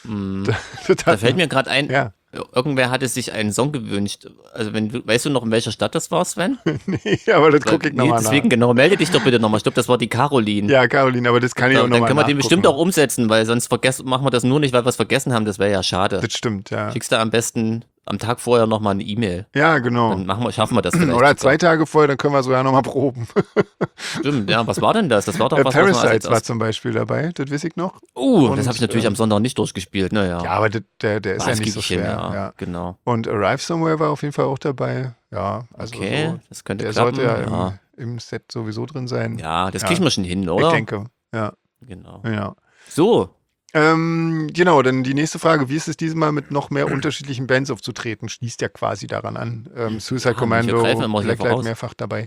Da fällt mir gerade ein, Ja. irgendwer hatte sich einen Song gewünscht. Also weißt du noch, in welcher Stadt das war, Sven? Nee, aber das gucke ich nochmal nach. Deswegen, genau, melde dich doch bitte nochmal. Ich glaube, das war die Caroline. Ja, Caroline, aber das kann ich auch nochmal Dann können wir den bestimmt auch nachgucken. umsetzen, weil sonst machen wir das nur nicht, weil wir es vergessen haben. Das wäre ja schade. Das stimmt, ja. Schickst du am besten am Tag vorher nochmal eine E-Mail. Ja, genau. Dann schaffen wir das vielleicht. Oder sogar. 2 Tage vorher, dann können wir sogar nochmal proben. Stimmt, ja. Was war denn das? Das war doch was Parasites was war zum Beispiel dabei, das weiß ich noch. das und, habe ich natürlich am Sonntag nicht durchgespielt. Naja. Ja, aber der ist ja Das nicht krieg so ich hin, schwer. ja. Ja. Genau. Und Arrive Somewhere war auf jeden Fall auch dabei. Ja, also Okay, so, das könnte der klappen. sollte ja ja. im Set sowieso drin sein. Ja, das kriegen wir schon hin, Ich oder? denke, ja. Genau. Ja. So, Genau, dann die nächste Frage, wie ist es dieses Mal mit noch mehr unterschiedlichen Bands aufzutreten? Schließt ja quasi daran an. Suicide Ja, Commando, manche greifen immer hier Blacklight voraus. mehrfach dabei.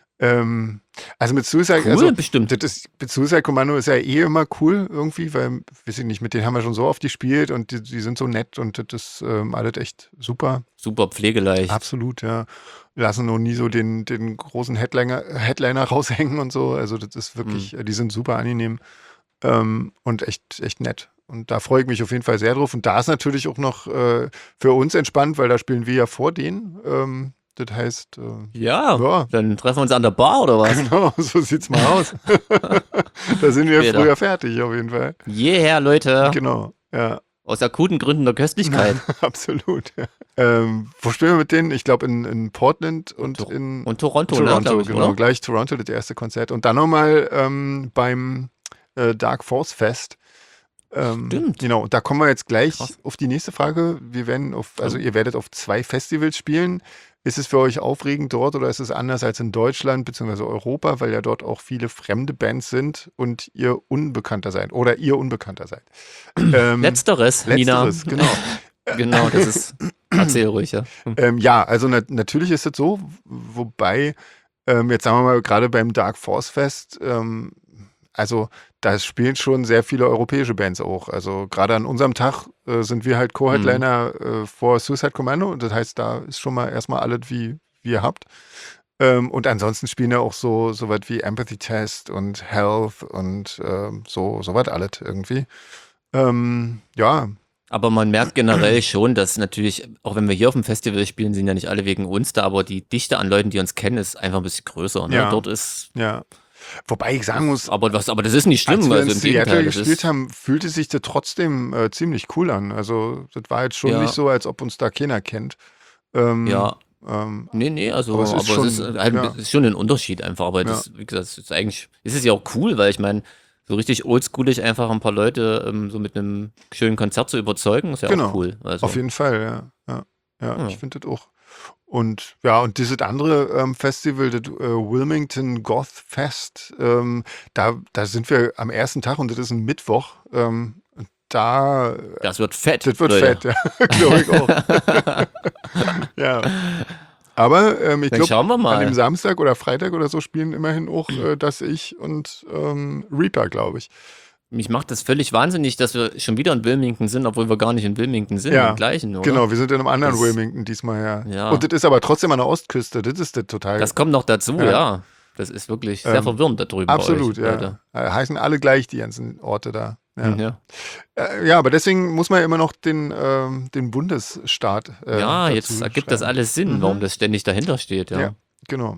Also mit Suicide, cool, also bestimmt. mit Suicide Commando ist ja immer cool irgendwie, weil, weiß ich nicht, mit denen haben wir schon so oft gespielt und die sind so nett und das ist alles echt super. Super pflegeleicht. Absolut, ja. Lassen noch nie so den großen Headliner raushängen und so. Also das ist wirklich, die sind super angenehm und echt nett. Und da freue ich mich auf jeden Fall sehr drauf. Und da ist natürlich auch noch für uns entspannt, weil da spielen wir ja vor denen. Das heißt, Ja, dann treffen wir uns an der Bar oder was? genau, so sieht's mal aus. Da sind wir Später. früher fertig, auf jeden Fall. Yeah, Leute. Genau, ja. Aus akuten Gründen der Köstlichkeit. Absolut, ja. Wo spielen wir mit denen? Ich glaube in Portland und in Und Toronto, ne, Toronto, glaub ich, genau. oder? Gleich Toronto, das erste Konzert. Und dann nochmal beim Dark Force Fest. Stimmt. Genau, da kommen wir jetzt gleich Krass. auf die nächste Frage. Wir werden ihr werdet auf 2 Festivals spielen. Ist es für euch aufregend dort oder ist es anders als in Deutschland bzw. Europa, weil ja dort auch viele fremde Bands sind und ihr Unbekannter seid oder ihr Unbekannter seid? Letzteres, Nina. Letzteres, genau. Genau, das ist. Erzähl ruhig, ja. Ja, also natürlich ist es so, wobei, jetzt sagen wir mal, gerade beim Dark Force Fest, also da spielen schon sehr viele europäische Bands auch. Also gerade an unserem Tag sind wir halt Co-Headliner vor Suicide Commando und das heißt, da ist schon mal erstmal alles, wie ihr habt. Und ansonsten spielen ja auch so was wie Empathy Test und Health und so was alles irgendwie. Ja, Aber man merkt generell schon, dass natürlich, auch wenn wir hier auf dem Festival spielen, sind ja nicht alle wegen uns da, aber die Dichte an Leuten, die uns kennen, ist einfach ein bisschen größer. Ne? Ja. Dort ist. ja. Wobei ich sagen muss, Aber das ist nicht schlimm, als wir also in im Seattle Gegenteil. Das gespielt ist, haben, fühlte sich das trotzdem ziemlich cool an. Also das war jetzt schon Ja. nicht so, als ob uns da keiner kennt. Ähm, ja. ähm, Nee, also, Aber es ist schon- es ist halt ja. ist schon ein Unterschied einfach. Aber das, wie gesagt, ist es ja auch cool, weil ich meine, so richtig oldschoolig einfach ein paar Leute so mit einem schönen Konzert zu überzeugen, ist ja Genau. auch cool. Also, Auf jeden Fall, ja. Ja. Ich finde das auch. Und ja, und dieses andere Festival, das Wilmington Goth Fest, da sind wir am ersten Tag und das ist ein Mittwoch. Das wird fett. wird Leute. fett, ja, glaube ich auch. Ja. Aber ich Dann glaube, schauen wir mal. an dem Samstag oder Freitag oder so spielen immerhin auch das ich und Reaper, glaube ich. Mich macht das völlig wahnsinnig, dass wir schon wieder in Wilmington sind, obwohl wir gar nicht in Wilmington sind, Ja, im gleichen, oder? Genau, wir sind in einem anderen Das- Wilmington diesmal, ja. Ja. Und das ist aber trotzdem an der Ostküste, das ist das total. Das kommt noch dazu, Ja. ja. Das ist wirklich sehr verwirrend da drüben. absolut, bei euch, ja. Heißen alle gleich, die ganzen Orte da. Ja, Ja, ja, aber deswegen muss man ja immer noch den Bundesstaat. ja dazu jetzt ergibt das schreiben. alles Sinn, warum das ständig dahinter steht, ja. Ja, genau.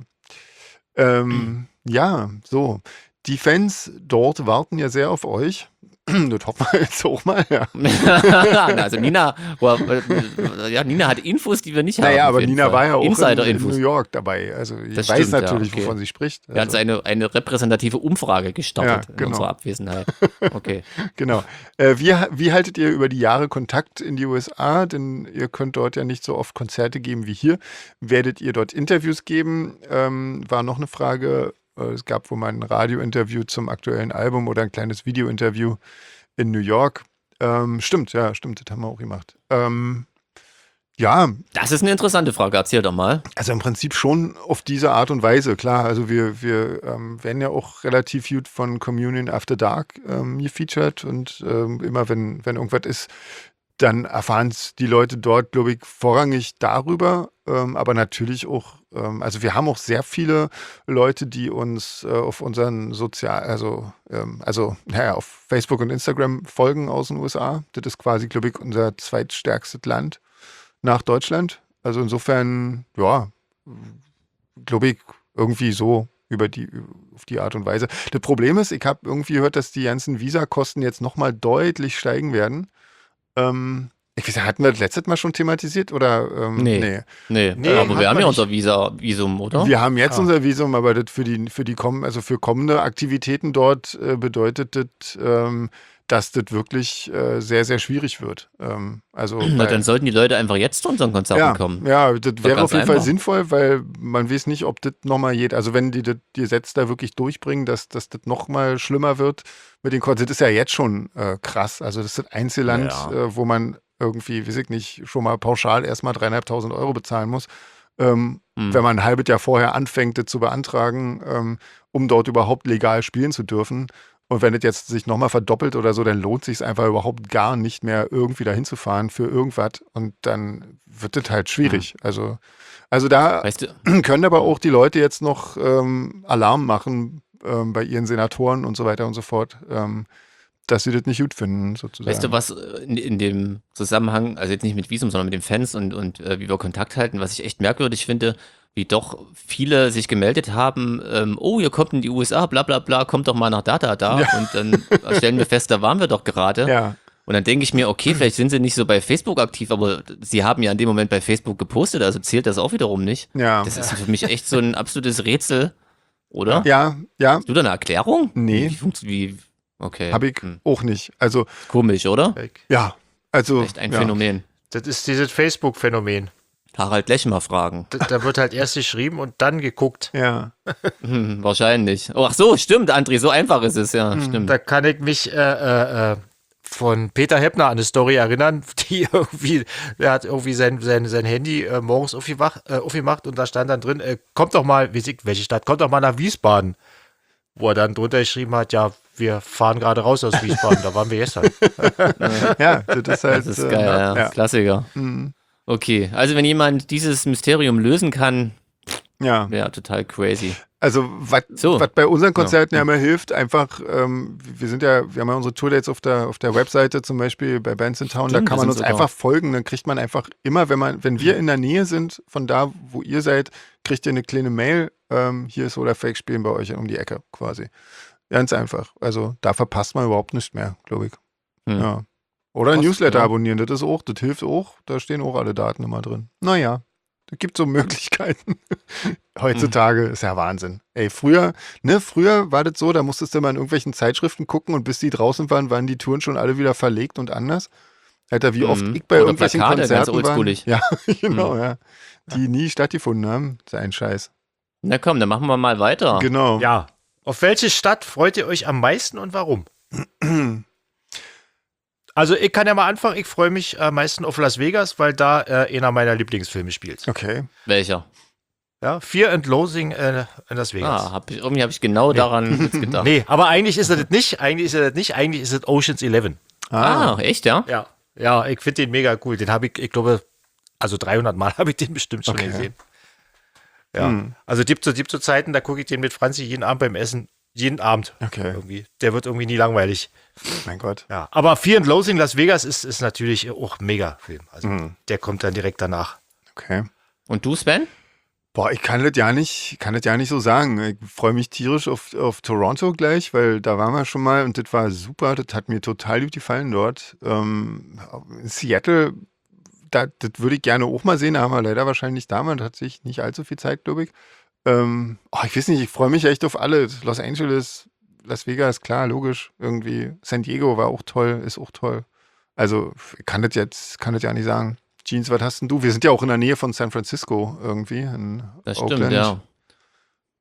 Ja, so. Die Fans dort warten ja sehr auf euch. Das hoffen wir jetzt auch mal, ja. Also Nina hat Infos, die wir nicht haben. Naja, auf aber jeden Nina Fall. war ja auch in New Insider-Infos. York dabei. Also ich Das weiß stimmt, ja, natürlich, okay. wovon sie spricht. Er hat eine repräsentative Umfrage gestartet Ja, in genau. unserer Abwesenheit. Okay. Genau. Wie haltet ihr über die Jahre Kontakt in die USA? Denn ihr könnt dort ja nicht so oft Konzerte geben wie hier. Werdet ihr dort Interviews geben? War noch eine Frage. Es gab wohl mal ein Radiointerview zum aktuellen Album oder ein kleines Videointerview in New York. Stimmt, das haben wir auch gemacht. Ja. Das ist eine interessante Frage, erzähl doch mal. Also im Prinzip schon auf diese Art und Weise, klar. Also wir werden ja auch relativ gut von Communion After Dark gefeatured und immer wenn irgendwas ist, dann erfahren es die Leute dort, glaube ich, vorrangig darüber, aber natürlich auch, also wir haben auch sehr viele Leute, die uns auf unseren auf Facebook und Instagram folgen aus den USA. Das ist quasi, glaube ich, unser zweitstärkstes Land nach Deutschland. Also insofern, ja, glaube ich, irgendwie so auf die Art und Weise. Das Problem ist, ich habe irgendwie gehört, dass die ganzen Visakosten jetzt nochmal deutlich steigen werden. Ich weiß nicht, hatten wir das letztes Mal schon thematisiert? Oder, Nee, aber wir haben ja unser Visum, oder? Wir haben jetzt unser Visum, aber das für kommende Aktivitäten dort bedeutet das, dass das wirklich sehr, sehr schwierig wird. Dann sollten die Leute einfach jetzt zu unseren Konzerten kommen. Ja, das wäre auf jeden Fall sinnvoll, weil man weiß nicht, ob das nochmal also wenn die das Gesetz da wirklich durchbringen, dass das nochmal schlimmer wird mit den Konzerten. Das ist ja jetzt schon krass. Also das ist das einzige Land, wo man irgendwie, weiß ich nicht, schon mal pauschal erstmal 3.500 € bezahlen muss. Wenn man ein halbes Jahr vorher anfängt, das zu beantragen, um dort überhaupt legal spielen zu dürfen. Und wenn das jetzt sich nochmal verdoppelt oder so, dann lohnt sich es einfach überhaupt gar nicht mehr, irgendwie dahin zu fahren für irgendwas. Und dann wird das halt schwierig. Also da können aber auch die Leute jetzt noch Alarm machen bei ihren Senatoren und so weiter und so fort, dass sie das nicht gut finden, sozusagen. Weißt du, was in dem Zusammenhang, also jetzt nicht mit Visum, sondern mit den Fans und wie wir Kontakt halten, was ich echt merkwürdig finde, wie doch viele sich gemeldet haben, ihr kommt in die USA, bla bla bla, kommt doch mal nach da. Ja. Und dann stellen wir fest, da waren wir doch gerade. Ja. Und dann denke ich mir, okay, vielleicht sind sie nicht so bei Facebook aktiv, aber sie haben ja in dem Moment bei Facebook gepostet, also zählt das auch wiederum nicht. Ja. Das ist für mich echt so ein absolutes Rätsel, oder? Ja. Hast du da eine Erklärung? Nee. Okay. Habe ich auch nicht. Also komisch, oder? Ja. Also echt ein Phänomen. Das ist dieses Facebook-Phänomen. Harald Lech mal fragen. Da wird halt erst geschrieben und dann geguckt. Ja. Wahrscheinlich. Ach so, stimmt, André, so einfach ist es, ja, stimmt. Da kann ich mich von Peter Heppner an eine Story erinnern, die irgendwie, der hat irgendwie sein Handy morgens aufgemacht und da stand dann drin, kommt doch mal, welche Stadt, kommt doch mal nach Wiesbaden. Wo er dann drunter geschrieben hat, ja, wir fahren gerade raus aus Wiesbaden, da waren wir gestern. Ja, das ist halt. Das ist geil, ja. Klassiker. Mhm. Okay, also wenn jemand dieses Mysterium lösen kann, wäre total crazy. Also was bei unseren Konzerten ja immer hilft, einfach, wir haben ja unsere Tourdates auf der Webseite zum Beispiel bei Bands in Town, da kann man uns einfach folgen, dann kriegt man einfach immer, wenn wir in der Nähe sind, von da, wo ihr seid, kriegt ihr eine kleine Mail, hier ist Solar Fake, spielen bei euch um die Ecke quasi. Ganz einfach. Also da verpasst man überhaupt nichts mehr, glaube ich. Ja. Oder ein Newsletter abonnieren, das hilft auch, da stehen auch alle Daten immer drin. Naja. Es gibt so Möglichkeiten. Heutzutage ist ja Wahnsinn. Ey, früher war das so, da musstest du mal in irgendwelchen Zeitschriften gucken und bis die draußen waren die Touren schon alle wieder verlegt und anders. Alter, wie oft ich bei irgendwelchen Plakate, Konzerten ganz oldschoolig. Ja, genau, ja. Die nie stattgefunden haben. Das ist ein Scheiß. Na komm, dann machen wir mal weiter. Genau. Ja. Auf welche Stadt freut ihr euch am meisten und warum? Also ich kann ja mal anfangen, ich freue mich am meisten auf Las Vegas, weil da einer meiner Lieblingsfilme spielt. Okay. Welcher? Ja, Fear and Loathing in Las Vegas. Irgendwie habe ich genau daran jetzt gedacht. Nee, aber eigentlich ist er das nicht. Eigentlich ist es Ocean's 11. Echt, ja? Ja, ich finde den mega cool. Den habe ich glaube, also 300 Mal habe ich den bestimmt schon gesehen. Ja, also gibt so Zeiten, da gucke ich den mit Franzi jeden Abend beim Essen. Jeden Abend. Okay. Irgendwie. Der wird irgendwie nie langweilig. Mein Gott. Ja, aber Fear and Loathing Las Vegas ist natürlich auch ein Mega-Film. Also der kommt dann direkt danach. Okay. Und du, Sven? Boah, ich kann das ja nicht so sagen. Ich freue mich tierisch auf Toronto gleich, weil da waren wir schon mal und das war super. Das hat mir total gut gefallen dort. In Seattle, das würde ich gerne auch mal sehen. Da haben wir leider wahrscheinlich damals, hat sich nicht allzu viel Zeit, glaube ich. Ich weiß nicht, ich freue mich echt auf alle. Los Angeles, Las Vegas, klar, logisch. Irgendwie. San Diego war auch toll, ist auch toll. Also, ich kann das ja nicht sagen. Jeans, was hast denn du? Wir sind ja auch in der Nähe von San Francisco irgendwie. Das Oakland. stimmt, ja.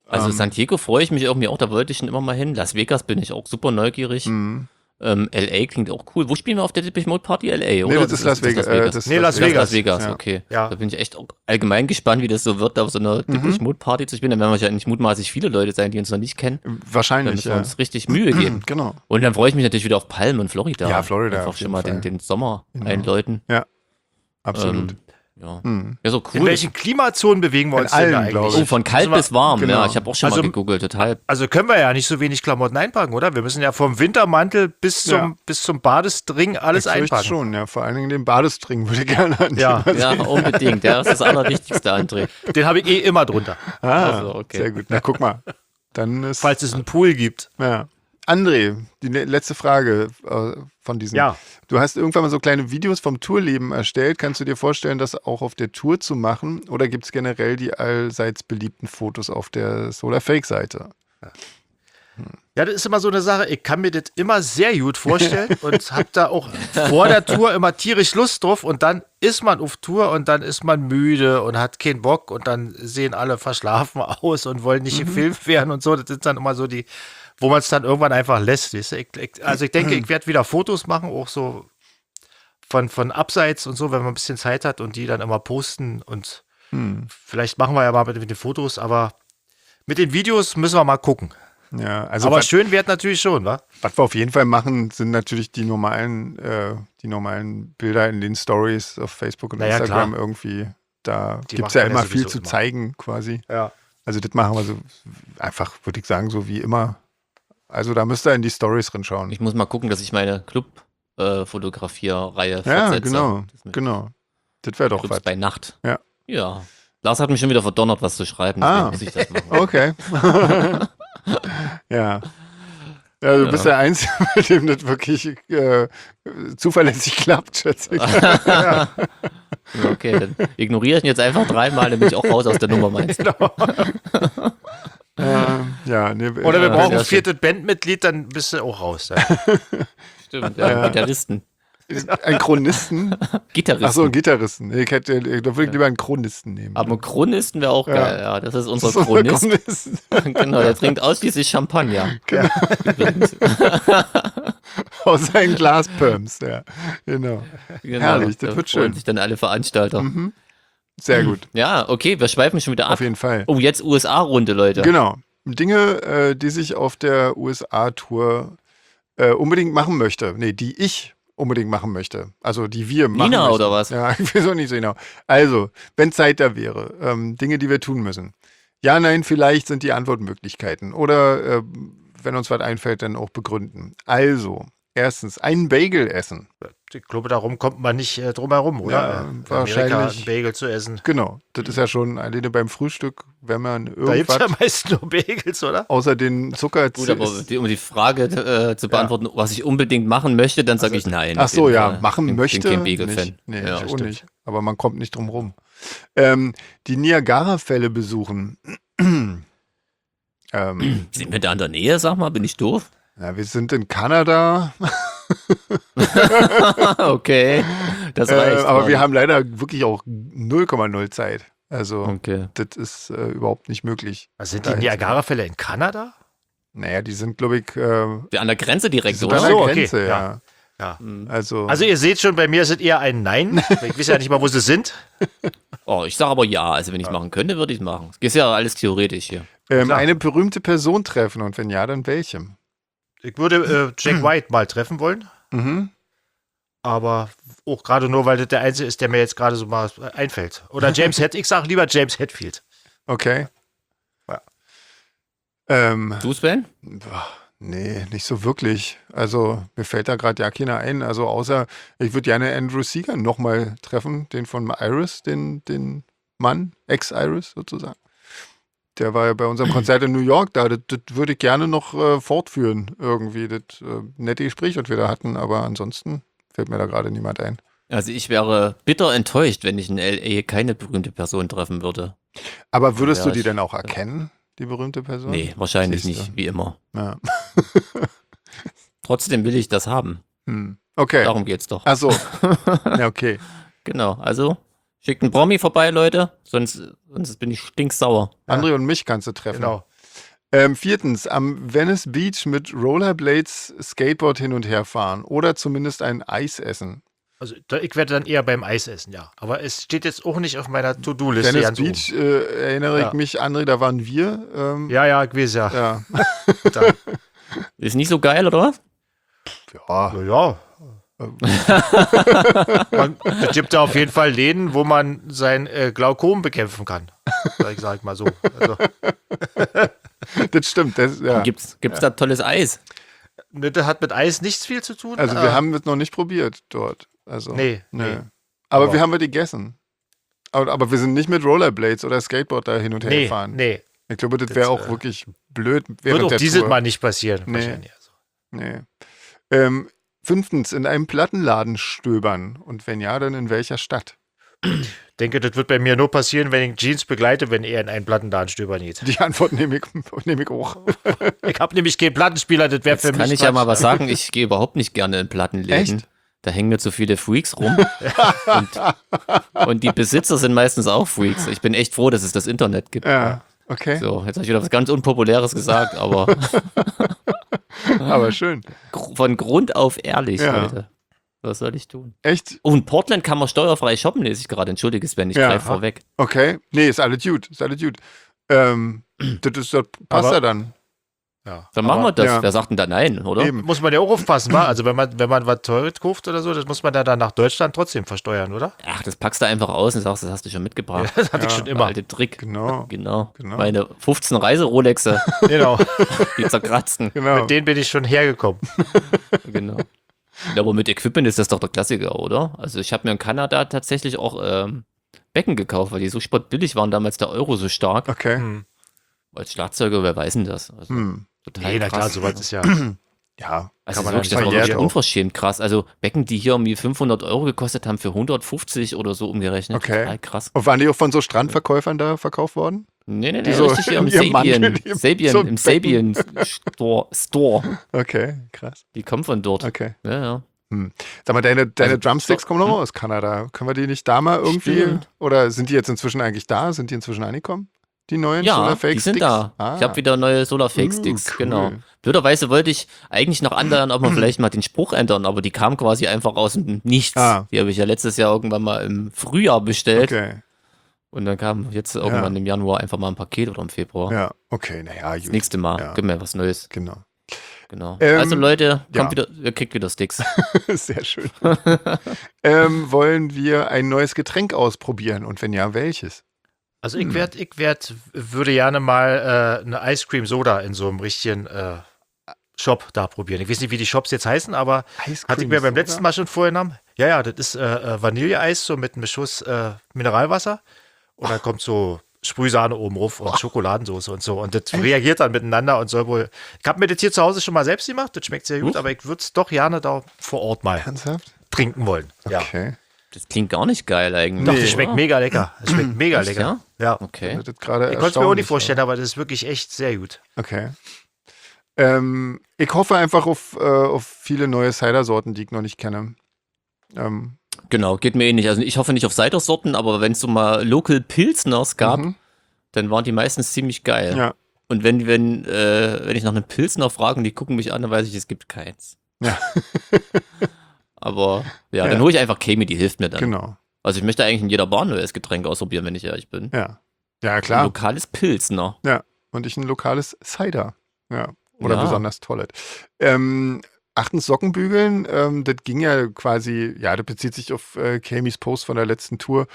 Also San Diego freue ich mich irgendwie auch, da wollte ich schon immer mal hin. Las Vegas bin ich auch super neugierig. LA klingt auch cool. Wo spielen wir auf der Depeche Mode Party? LA, oder? Nee, das ist Las Vegas. Las Vegas. Las Vegas, Ja. okay. Ja. Da bin ich echt auch allgemein gespannt, wie das so wird, da auf so einer Depeche Mode Party zu spielen. Dann werden wahrscheinlich mutmaßlich viele Leute sein, die uns noch nicht kennen. Dann Wahrscheinlich, müssen wir uns richtig Mühe geben. Genau. Und dann freue ich mich natürlich wieder auf Palm und Florida. Ja, Florida Einfach auf schon jeden mal Fall. den Sommer Genau. einläuten. Ja, absolut. Ja. Ja, so In cool. welchen Klimazonen bewegen wir uns allen, denn da glaub eigentlich? Oh, von kalt Müssen wir- bis warm. genau. Ja, ich habe auch schon Also- mal gegoogelt, total. Also können wir ja nicht so wenig Klamotten einpacken, oder? Wir müssen ja vom Wintermantel bis zum Badestring alles Ich fürchte einpacken. schon, ja. Vor allen Dingen den Badestring würde ich gerne an. Ja. Ja, unbedingt. Ja, das ist das Allerwichtigste, André. Den habe ich immer drunter, Also, okay. Sehr gut. Na, guck mal. Dann ist. falls es einen Pool gibt. Ja. André, die letzte Frage von diesen. Ja. Du hast irgendwann mal so kleine Videos vom Tourleben erstellt. Kannst du dir vorstellen, das auch auf der Tour zu machen? Oder gibt es generell die allseits beliebten Fotos auf der Solar-Fake-Seite? Ja, das ist immer so eine Sache, ich kann mir das immer sehr gut vorstellen und habe da auch vor der Tour immer tierisch Lust drauf und dann ist man auf Tour und dann ist man müde und hat keinen Bock und dann sehen alle verschlafen aus und wollen nicht gefilmt werden und so. Das sind dann immer so die, wo man es dann irgendwann einfach lässt. Weißt du? Also ich denke, ich werde wieder Fotos machen, auch so von abseits und so, wenn man ein bisschen Zeit hat und die dann immer posten und vielleicht machen wir ja mal mit den Fotos, aber mit den Videos müssen wir mal gucken. Ja, also Aber was schön wird natürlich schon, wa? wir auf jeden Fall machen, sind natürlich die normalen Bilder in den Stories auf Facebook und Naja, Instagram klar. irgendwie. Da Die gibt es macht ja man ja immer viel sowieso zu immer. zeigen quasi. Ja. Also das machen wir so einfach, würde ich sagen, so wie immer. Also da müsst ihr in die Stories reinschauen. Ich muss mal gucken, dass ich meine Club-Fotografierreihe Ja, fortsetze. genau, Das mit genau. Das wäre doch Clubs was. bei Nacht. Ja. Ja. Lars hat mich schon wieder verdonnert, was zu schreiben. Ah. Deswegen muss ich das machen. Okay. Ja. Ja, du bist der Einzige, mit dem das wirklich zuverlässlich klappt, schätze ich. Okay, dann ignoriere ich ihn jetzt einfach dreimal, dann bin ich auch raus aus der Nummer, meinst du? Ja, nee, Oder wir Ja, brauchen sehr ein viertes Bandmitglied, dann bist du auch raus. Ja. Stimmt, ja. Gitarristen. ein Chronisten. Gitarristen. Achso, einen Gitarristen. Da würde ich lieber einen Chronisten nehmen. Aber Chronisten wäre auch geil, ja. Das ist unser Das ist unser Chronist. Genau, der trinkt ausschließlich Champagner. Genau. Übrigens. Aus seinen Glaspumps, ja. Genau. Genau, Herrlich, das da wird freuen schön. sich dann alle Veranstalter. Sehr gut. Ja, okay, wir schweifen schon wieder ab. Auf jeden Fall. Oh, jetzt USA-Runde, Leute. Genau. Dinge, die sich auf der USA-Tour unbedingt machen möchte. Nee, die ich unbedingt machen möchte. Also die wir machen Nina möchten. oder was? Ja, ich weiß auch nicht so genau. Also, wenn Zeit da wäre, Dinge, die wir tun müssen. Ja, nein, vielleicht sind die Antwortmöglichkeiten. Oder wenn uns was einfällt, dann auch begründen. Also, erstens, einen Bagel essen. Ich glaube, darum kommt man nicht drum herum, oder? Ja, In wahrscheinlich. Amerika einen Bagel zu essen. Genau, das ist ja schon alleine beim Frühstück, wenn man Da gibt es irgendwas ja meist nur Bagels, oder? außer den Zucker Gut, aber um die Frage zu beantworten, was ich unbedingt machen möchte, dann sage ich nein. Ach auf so, jeden ja, Fall. machen Ich möchte. bin kein Bagel-Fan. Nicht. Nee, Ja, ich auch stimmt. nicht. Aber man kommt nicht drum rum. Die Niagara-Fälle besuchen. Sind wir da in der Nähe, sag mal? Bin ich doof? Ja, wir sind in Kanada, Okay, das reicht. aber wir haben leider wirklich auch 0,0 Zeit. Also, Okay. das ist überhaupt nicht möglich. Also sind die Dahin zu Niagara-Fälle in Kanada? Naja, die sind, glaube ich, An der Grenze direkt, sind oder? an der so, okay, Grenze, ja. ja. Ja. Also, Also ihr seht schon, bei mir ist es eher ein Nein. Ich weiß ja nicht mal, wo sie sind. Oh, ich sage aber ja. Also wenn ich es machen könnte, würde ich es machen. Ist ja alles theoretisch hier. klar. eine berühmte Person treffen und wenn ja, dann welche? Ich würde Jack White mal treffen wollen. Mhm. Aber auch gerade nur, weil das der Einzige ist, der mir jetzt gerade so mal einfällt. Oder James Hetfield. Ich sage lieber James Hetfield. Okay. Ja. Du, Sven? Boah, nee, nicht so wirklich. Also mir fällt da gerade ja keiner ein. Also außer, ich würde gerne Andrew Seeger nochmal treffen, den von Iris, den Mann, Ex-Iris sozusagen. Der war ja bei unserem Konzert in New York da. Das würde ich gerne noch fortführen irgendwie. Das nette Gespräch, das wir da hatten. Aber ansonsten fällt mir da gerade niemand ein. Also ich wäre bitter enttäuscht, wenn ich in L.A. keine berühmte Person treffen würde. Aber würdest Ja, du die ich- denn auch erkennen, die berühmte Person? Nee, wahrscheinlich Siehste. nicht, wie immer. Ja. Trotzdem will ich das haben. Okay. Darum geht's doch. Ach so. Ja, okay. Genau, also schickt einen Promi vorbei, Leute, sonst bin ich stinksauer. André und mich kannst du treffen. Genau. Viertens, am Venice Beach mit Rollerblades Skateboard hin und her fahren oder zumindest ein Eis essen. Also ich werde dann eher beim Eis essen, ja. Aber es steht jetzt auch nicht auf meiner To-Do-Liste. Venice ganz Beach, oben. erinnere ich mich, André, da waren wir. Ja, ich weiß ja. Ja. Da, Ist nicht so geil, oder was? Ja. Es gibt da auf jeden Fall Läden, wo man sein Glaukom bekämpfen kann. Sag ich mal so. Also, Das stimmt. Ja. Gibt's da tolles Eis? das hat mit Eis nichts viel zu tun. Also wir haben es noch nicht probiert dort. Also, Nee. Aber wir haben es gegessen. Aber wir sind nicht mit Rollerblades oder Skateboard da hin und her gefahren. Nee. Ich glaube, das wäre auch wirklich blöd Wird während auch der dieses Tour. Mal nicht passieren. Nee. Wahrscheinlich. Also. Nee. Fünftens, in einem Plattenladen stöbern. Und wenn ja, dann in welcher Stadt? Ich denke, das wird bei mir nur passieren, wenn ich Jeans begleite, wenn er in einen Plattenladen stöbern geht. Die Antwort nehme ich auch. Ich habe nämlich keinen Plattenspieler, das wäre für Jetzt mich. kann ich ja mal was sagen, ich gehe überhaupt nicht gerne in Plattenläden. Echt? Da hängen mir zu viele Freaks rum. und die Besitzer sind meistens auch Freaks. Ich bin echt froh, dass es das Internet gibt. Ja, okay. So, jetzt habe ich wieder was ganz Unpopuläres gesagt, aber Aber schön. von Grund auf ehrlich, Ja. Leute. Was soll ich tun? Echt? Oh, in Portland kann man steuerfrei shoppen, lese ich gerade. Entschuldige, Sven, ich Ja. greife vorweg. Okay. Nee, ist alles gut. Das passt Aber- ja dann. Ja. Dann machen wir das. Ja. Wer sagt denn da nein, oder? Eben. Muss man ja auch aufpassen, wa? Also wenn man was Teures kauft oder so, das muss man dann nach Deutschland trotzdem versteuern, oder? Ach, das packst du einfach aus und sagst, das hast du schon mitgebracht. Das hatte ich Ja. schon Der immer. alte Trick. Genau. Genau. Genau. Meine 15 Reise-Rolexe, Genau. die zerkratzten. Genau. Mit denen bin ich schon hergekommen. Genau. Ja, aber mit Equipment ist das doch der Klassiker, oder? Also ich habe mir in Kanada tatsächlich auch Becken gekauft, weil die so spottbillig waren, damals der Euro so stark. Okay. Hm. Als Schlagzeuger, wer weiß denn das? Also, total Nee, na klar, krass. sowas ist ja. Ja. Also kann man wirklich, auch das war nicht wirklich auch. unverschämt krass. Also Becken, die hier irgendwie 500 Euro gekostet haben, für 150 oder so umgerechnet. Okay. Total krass. Und waren die auch von so Strandverkäufern da verkauft worden? Nee, Die so richtig hier im in ihrem Mantel, Sabian, so im Sabian Store. Okay, krass. Die kommen von dort. Okay. Ja, ja. Sag mal, deine Also, Drumsticks kommen noch mal aus Kanada. Können wir die nicht da mal irgendwie? Stimmt. Oder sind die jetzt inzwischen eigentlich da? Sind die inzwischen angekommen? Die neuen Ja, Solar Fake die sind Sticks? da. Ah. Ich habe wieder neue Solar Fake Sticks, cool. genau. Blöderweise wollte ich eigentlich noch ändern, ob man vielleicht mal den Spruch ändern, aber die kamen quasi einfach aus dem Nichts. Ah. Die habe ich ja letztes Jahr irgendwann mal im Frühjahr bestellt. Okay. Und dann kam jetzt irgendwann im Januar einfach mal ein Paket oder im Februar. Ja, okay, naja, Das gut. nächste Mal. Ja. Gib mir was Neues. Genau. Genau. Ähm, Also Leute, ja. ihr kriegt wieder Sticks. Sehr schön. Wollen wir ein neues Getränk ausprobieren? Und wenn ja, welches? Also würde gerne mal eine Ice Cream Soda in so einem richtigen Shop da probieren. Ich weiß nicht, wie die Shops jetzt heißen, aber hatte ich mir beim letzten Mal schon vorgenommen. Ja, das ist Vanilleeis so mit einem Schuss Mineralwasser und dann kommt so Sprühsahne oben drauf und Schokoladensauce und so und das reagiert dann miteinander und soll wohl. Ich habe mir das hier zu Hause schon mal selbst gemacht, das schmeckt sehr gut, aber ich würde es doch gerne da vor Ort mal Ernsthaft? trinken wollen. Ja. Okay. Das klingt gar nicht geil eigentlich. Doch, Nee. das schmeckt mega lecker. Das schmeckt mega Echt, lecker. Ja. Okay. Das ist gerade Ich konnte es mir auch nicht erstaunlich, vorstellen, aber das ist wirklich echt sehr gut. Okay. Ich hoffe einfach auf viele neue Cider-Sorten, die ich noch nicht kenne. Genau, geht mir ähnlich. Also ich hoffe nicht auf Cider-Sorten, aber wenn es so mal Local Pilsners gab, dann waren die meistens ziemlich geil. Ja. Und wenn ich nach einem Pilsner frage und die gucken mich an, dann weiß ich, es gibt keins. Ja. Aber ja, dann hole ich einfach Kemi, die hilft mir dann. Genau. Also ich möchte eigentlich in jeder Bar ein neues Getränk ausprobieren, wenn ich ehrlich bin. Ja. Ja, Ein klar. lokales Pilsner. Ja. Und ich ein lokales Cider. Ja. Oder Ja. besonders Tollet. Achtens Sockenbügeln, das ging ja quasi, ja, das bezieht sich auf Kamis Post von der letzten Tour,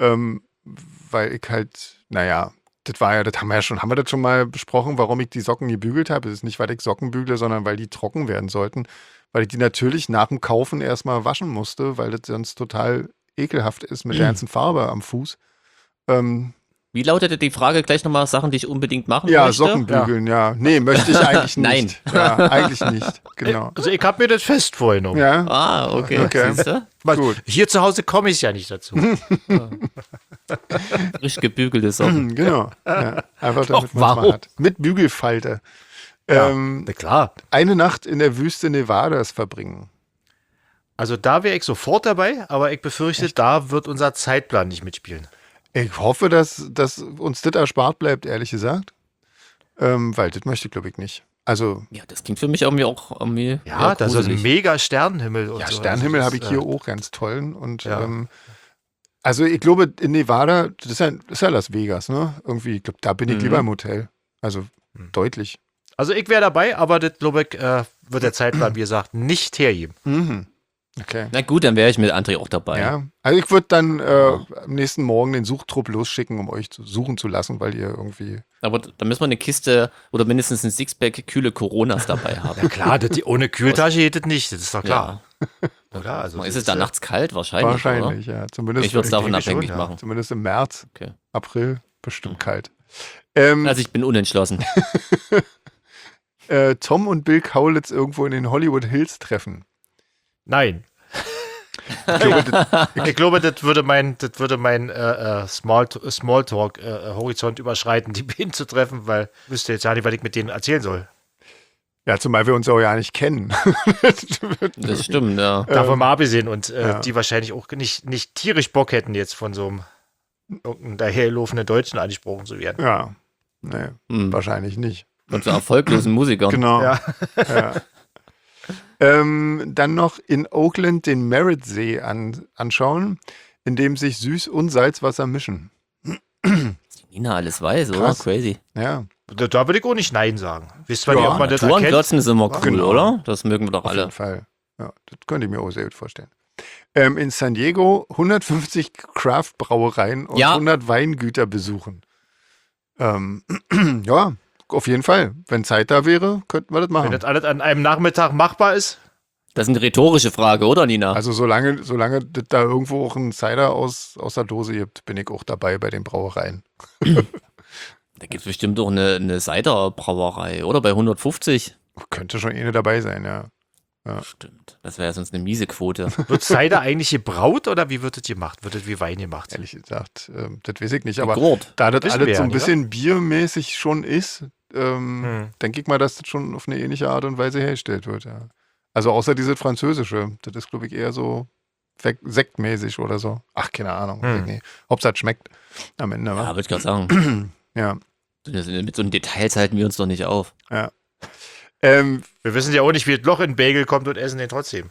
weil ich halt, naja, das haben wir das schon mal besprochen, warum ich die Socken gebügelt habe. Es ist nicht, weil ich Socken bügle, sondern weil die trocken werden sollten. Weil ich die natürlich nach dem Kaufen erstmal waschen musste, weil das sonst total ekelhaft ist mit der ganzen Farbe am Fuß. Wie lautete die Frage gleich nochmal Sachen, die ich unbedingt machen Ja, möchte? Sockenbügeln, ja. Nee, möchte ich eigentlich nicht. Nein. Ja, eigentlich nicht. Genau. Also ich habe mir das fest vorgenommen. Ja, Ah, okay. Okay. Siehste? Weil gut. hier zu Hause komme ich ja nicht dazu. Frisch gebügelte Socken. Genau. Ja, einfach damit man es warum? mal hat. Mit Bügelfalte. Na klar. Eine Nacht in der Wüste Nevadas verbringen. Also da wäre ich sofort dabei, aber ich befürchte, da wird unser Zeitplan nicht mitspielen. Ich hoffe, dass uns das erspart bleibt, ehrlich gesagt. weil das möchte ich, glaube ich, nicht. Also, Ja, das klingt für mich irgendwie auch irgendwie Ja, da ist also ein gruselig. mega Sternenhimmel und ja, so. Sternenhimmel Also habe ich das, hier auch ganz tollen. Und Ja. also ich glaube, in Nevada, das ist ja Las Vegas, ne? Irgendwie, ich glaube, da bin ich lieber im Hotel. Also deutlich. Also ich wäre dabei, aber das, glaube ich, wird der Zeitplan, wie gesagt, nicht hergeben. Mhm. Okay. Na gut, dann wäre ich mit André auch dabei. Ja, also ich würde dann am nächsten Morgen den Suchtrupp losschicken, um euch suchen zu lassen, weil ihr irgendwie. Aber da müssen wir eine Kiste oder mindestens ein Sixpack kühle Coronas dabei haben. Ja klar, ohne Kühltasche geht das nicht, das ist doch klar. Ja. Oder? Also, Ist das es da nachts kalt? Wahrscheinlich. Wahrscheinlich, ja. Oder? Zumindest, Ich würde es davon denke schon, abhängig ja. machen. zumindest im März, Okay. April bestimmt kalt. Also ich bin unentschlossen. Tom und Bill Kaulitz irgendwo in den Hollywood Hills treffen. Nein. Ich glaube, das, Ich glaube, das würde mein Smalltalk-Horizont überschreiten, die beiden zu treffen, weil ich wüsste jetzt ja nicht, was ich mit denen erzählen soll. ja, zumal wir uns auch ja nicht kennen. Das stimmt, ja. Davon mal abgesehen und ja. die wahrscheinlich auch nicht tierisch Bock hätten, jetzt von so einem irgendeinem daherlaufenden Deutschen angesprochen zu werden. Ja, nee, wahrscheinlich nicht. Und so erfolglosen Musikern. Genau. Ja. Ja. Dann noch in Oakland den Merrittsee anschauen, in dem sich Süß- und Salzwasser mischen. Was die Nina alles weiß, oder? Krass. Crazy. Ja, Da würde ich auch nicht Nein sagen. Wisst ihr Ja, nicht, ob man das erkennt? Tourenklotzen ist immer cool, Genau. oder? Das mögen wir doch auf alle. jeden Fall. Ja, das könnte ich mir auch sehr gut vorstellen. In San Diego 150 Craft-Brauereien und Ja. 100 Weingüter besuchen. Ja, auf jeden Fall. Wenn Zeit da wäre, könnten wir das Wenn machen. das alles an einem Nachmittag machbar ist, Das ist eine rhetorische Frage, oder Nina? Also solange das da irgendwo auch einen Cider aus der Dose gibt, bin ich auch dabei bei den Brauereien. Da gibt es bestimmt auch eine Cider-Brauerei, oder? Bei 150? Könnte schon eine dabei sein, ja. Stimmt. Das wäre ja sonst eine miese Quote. wird Cider eigentlich gebraut oder wie wird das gemacht? Wird das wie Wein gemacht? Ehrlich gesagt, das weiß ich nicht. Aber Gurt. da das Wissen alles wir so ja ein nicht, bisschen biermäßig schon ist, denke ich mal, dass das schon auf eine ähnliche Art und Weise hergestellt wird, ja. Also außer dieses Französische, das ist, glaube ich, eher so sektmäßig oder so. Ach, keine Ahnung. Weiß ich nicht. Hauptsache es schmeckt am Ende. Ja, wa? würde ich gerade sagen. Ja. Mit so Details halten wir uns doch nicht auf. Ja. Wir wissen ja auch nicht, wie das Loch in den Bagel kommt und essen den trotzdem.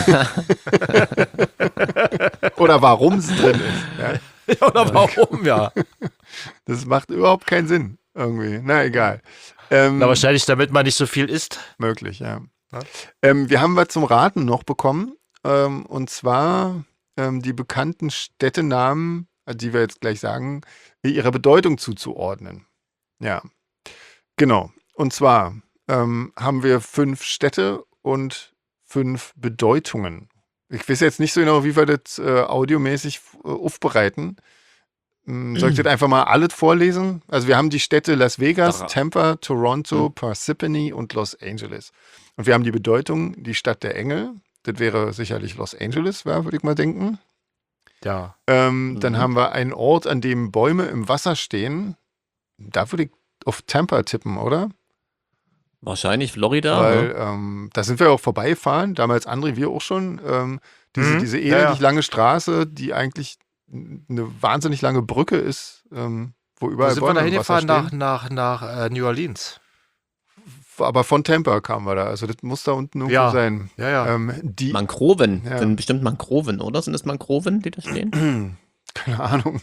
Oder warum es drin ist. Ja. Oder warum, ja? Das macht überhaupt keinen Sinn irgendwie. Na, egal. Na, wahrscheinlich, damit man nicht so viel isst. Möglich, ja. Ja. Wir haben was zum Raten noch bekommen. Und zwar die bekannten Städtenamen, die wir jetzt gleich sagen, ihrer Bedeutung zuzuordnen. Ja, genau. Und zwar haben wir 5 Städte und 5 Bedeutungen. Ich weiß jetzt nicht so genau, wie wir das audiomäßig aufbereiten. Soll ich das einfach mal alles vorlesen? Also wir haben die Städte Las Vegas, Doch. Tampa, Toronto, Parsippany und Los Angeles. Und wir haben die Bedeutung, die Stadt der Engel. Das wäre sicherlich Los Angeles, würde ich mal denken. Ja. Dann haben wir einen Ort, an dem Bäume im Wasser stehen. Da würde ich auf Tampa tippen, oder? Wahrscheinlich Florida. Weil da sind wir auch vorbeigefahren. Damals André, wir auch schon. Diese Ja, elendig ja. lange Straße, die eigentlich eine wahnsinnig lange Brücke ist, wo Wo überall sind wir Bäume da im Wasser hingefahren? stehen. Nach New Orleans. Aber von Tampa kamen wir da. Also das muss da unten irgendwo Ja. sein. Ja, ja. Die Mangroven. Ja. Sind bestimmt Mangroven, oder? Sind das Mangroven, die da stehen? keine Ahnung.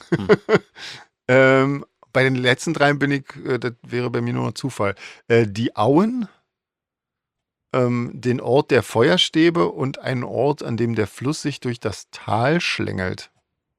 Bei den letzten 3 bin ich, das wäre bei mir nur noch Zufall. Die Auen, den Ort der Feuerstäbe und einen Ort, an dem der Fluss sich durch das Tal schlängelt.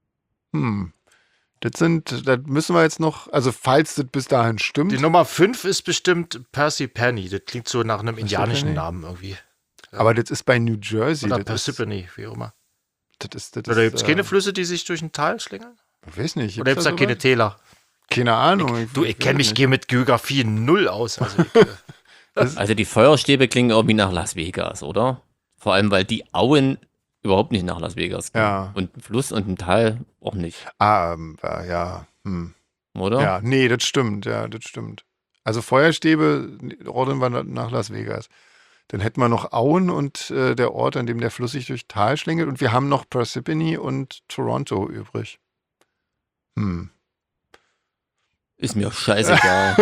Das müssen wir jetzt noch, also falls das bis dahin stimmt. Die Nummer 5 ist bestimmt Percy Penny. Das klingt so nach einem indianischen Penny? Namen irgendwie. Aber das ist bei New Jersey. Oder Das ist, Parsippany, wie auch immer. das Oder gibt es ist, keine Flüsse, die sich durch ein Tal schlängeln? Ich weiß nicht. Oder gibt es da keine Täler? Keine Ahnung. Ich kenne mich hier mit Geografie null aus. Also Also die Feuerstäbe klingen irgendwie nach Las Vegas, oder? Vor allem, weil die Auen überhaupt nicht nach Las Vegas gehen. Ja. Und ein Fluss und ein Tal auch nicht, ja. oder? Ja, nee, das stimmt, ja, das stimmt. Also Feuerstäbe ordnen wir nach Las Vegas. Dann hätten wir noch Auen und der Ort, an dem der Fluss sich durch Tal schlängelt. Und wir haben noch Parsippany und Toronto übrig. Ist mir scheißegal.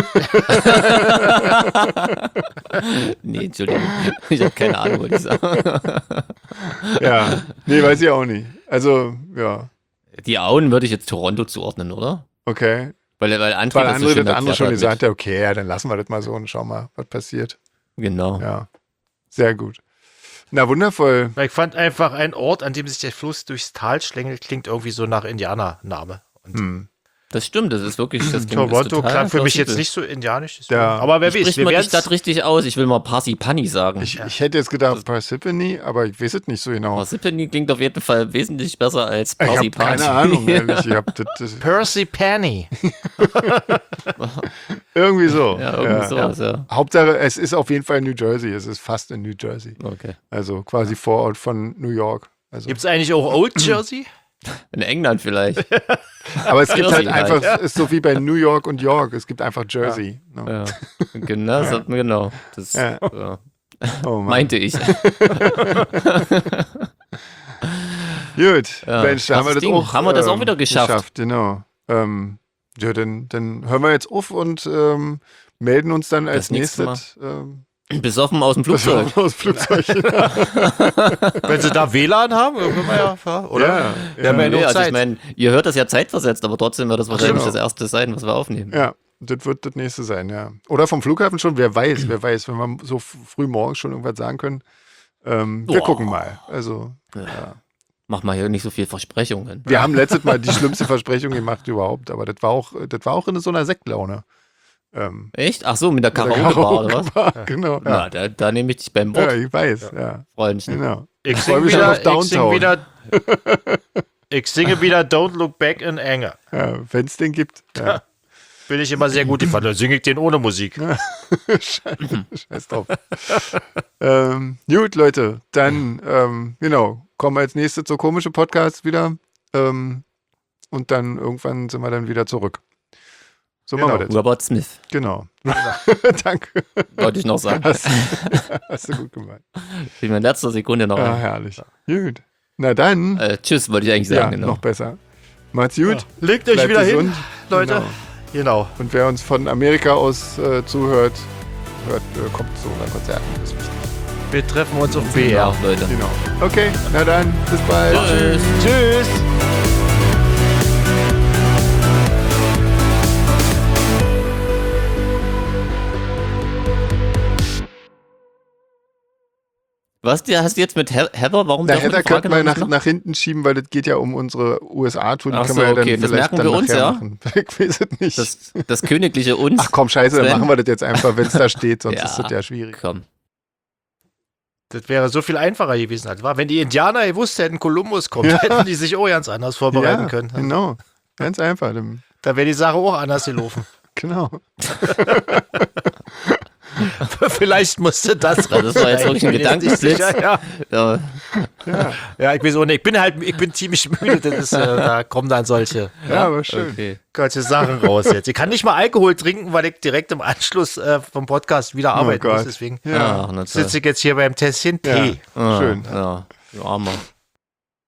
Nee, Entschuldigung. Ich habe keine Ahnung, was ich sage. Ja, nee, weiß ich auch nicht. Also, ja, Die Auen würde ich jetzt Toronto zuordnen, oder? okay. Weil André Weil das so schön der andere erklärt schon hat gesagt hat, okay, ja, dann lassen wir das mal so und schauen mal, was passiert. Genau. Ja, sehr gut. Na, wundervoll. Ich fand einfach ein Ort, an dem sich der Fluss durchs Tal schlängelt, klingt irgendwie so nach Indianername. Und Das stimmt, das ist wirklich, das klingt Toronto total klang für mich plausibel. jetzt nicht so indianisch. deswegen. Ja. Aber wer Wie weiß, spricht wir man die werden Stadt richtig aus? Ich will mal Parsippany sagen. Ich hätte jetzt gedacht Parsippany, aber ich weiß es nicht so genau. Parsippany klingt auf jeden Fall wesentlich besser als Ich habe Parsippany. keine Ahnung, ehrlich. Ich hab das Percy Penny. irgendwie so. Ja, irgendwie sowas, ja. Hauptsache, es ist auf jeden Fall in New Jersey. Es ist fast in New Jersey. Okay. Also quasi Vorort von New York. Also, Gibt es eigentlich auch Old Jersey? In England vielleicht. aber es gibt halt Jersey einfach, halt. es ist so wie bei New York und York. Es gibt einfach Jersey. Ne? Ja. Genau. Das Ja. ja. Oh Mann. meinte ich. Gut, Ja, Mensch, da haben wir krasses das Ding. auch, Haben wir das auch wieder geschafft. Genau. Ja, dann hören wir jetzt auf und melden uns dann als Das nächste nächstes. Besoffen aus dem Flugzeug. Aus Flugzeug. Wenn sie da WLAN haben, können wir ja, oder? Ja, Wir haben ja Nee, noch also ich Zeit. meine, ihr hört das ja zeitversetzt, aber trotzdem wird das wahrscheinlich genau. das erste sein, was wir aufnehmen. Ja, das wird das nächste sein, ja. Oder vom Flughafen schon, wer weiß, wenn wir so früh morgens schon irgendwas sagen können. Wir Boah. gucken mal. Also, Mach mal hier nicht so viel Versprechungen. wir haben letztes Mal die schlimmste Versprechung gemacht überhaupt, aber das war auch in so einer Sektlaune. Echt? Ach so, mit der Karaoke-Bar oder was? Genau. Na, da nehme ich dich beim Ja, Wort, ich weiß, ja. Freundchen. Genau. Ich freu singe mich schon auf wieder, Downtown. ich singe wieder Don't Look Back in Anger. Ja, wenn es den gibt. Ja. Bin ich immer sehr gut. Dann singe ich den ohne Musik. Scheiß drauf. Gut, Leute, dann, kommen wir als nächstes zur komische Podcast wieder. Und dann irgendwann sind wir dann wieder zurück. So machen wir das. Robert Smith, Genau. Danke. wollte ich noch sagen. Hast du gut gemacht. In der letzter Sekunde noch. Ah, herrlich. Gut. Na dann, Tschüss, wollte ich eigentlich ja, sagen. Genau. noch besser. Macht's gut. Legt euch Bleibt wieder gesund. hin, Leute. Genau. Und wer uns von Amerika aus zuhört, kommt zu unseren Konzerten. Das ist wichtig. Wir treffen uns auf Ja, BR. Leute. Genau. Okay, na dann, bis bald. Tschüss. Tschüss. Was hast du jetzt mit Heather? Warum Na, darf man Heather die Frage könnten wir noch nicht nach hinten schieben, weil das geht ja um unsere USA-Tour. Die Ach können so, wir ja dann okay, das vielleicht merken dann wir uns, nachher ja? machen. Ich weiß es nicht. das königliche Uns. Ach komm, scheiße, dann Sven? machen wir das jetzt einfach, wenn es da steht, sonst Ja. ist das ja schwierig. Komm. Das wäre so viel einfacher gewesen, als war. Wenn die Indianer gewusst hätten, Kolumbus kommt, hätten die sich auch ganz anders vorbereiten können. Genau, ganz einfach. Da wäre die Sache auch anders gelaufen. Genau. Vielleicht musste das. Das war jetzt wirklich ein Ich bin jetzt nicht Gedankenblitz. sicher, Ja. Ja, Ja, ich weiß auch nicht. Ich bin ziemlich müde. Das ist, da kommen dann solche Aber schön. okay. Sachen raus jetzt. Ich kann nicht mal Alkohol trinken, weil ich direkt im Anschluss vom Podcast wieder arbeiten Gott. muss. Deswegen Ja, Ach, na toll. sitze ich jetzt hier beim Tässchen ja. Tee. Ah, schön. Ja, du Armer.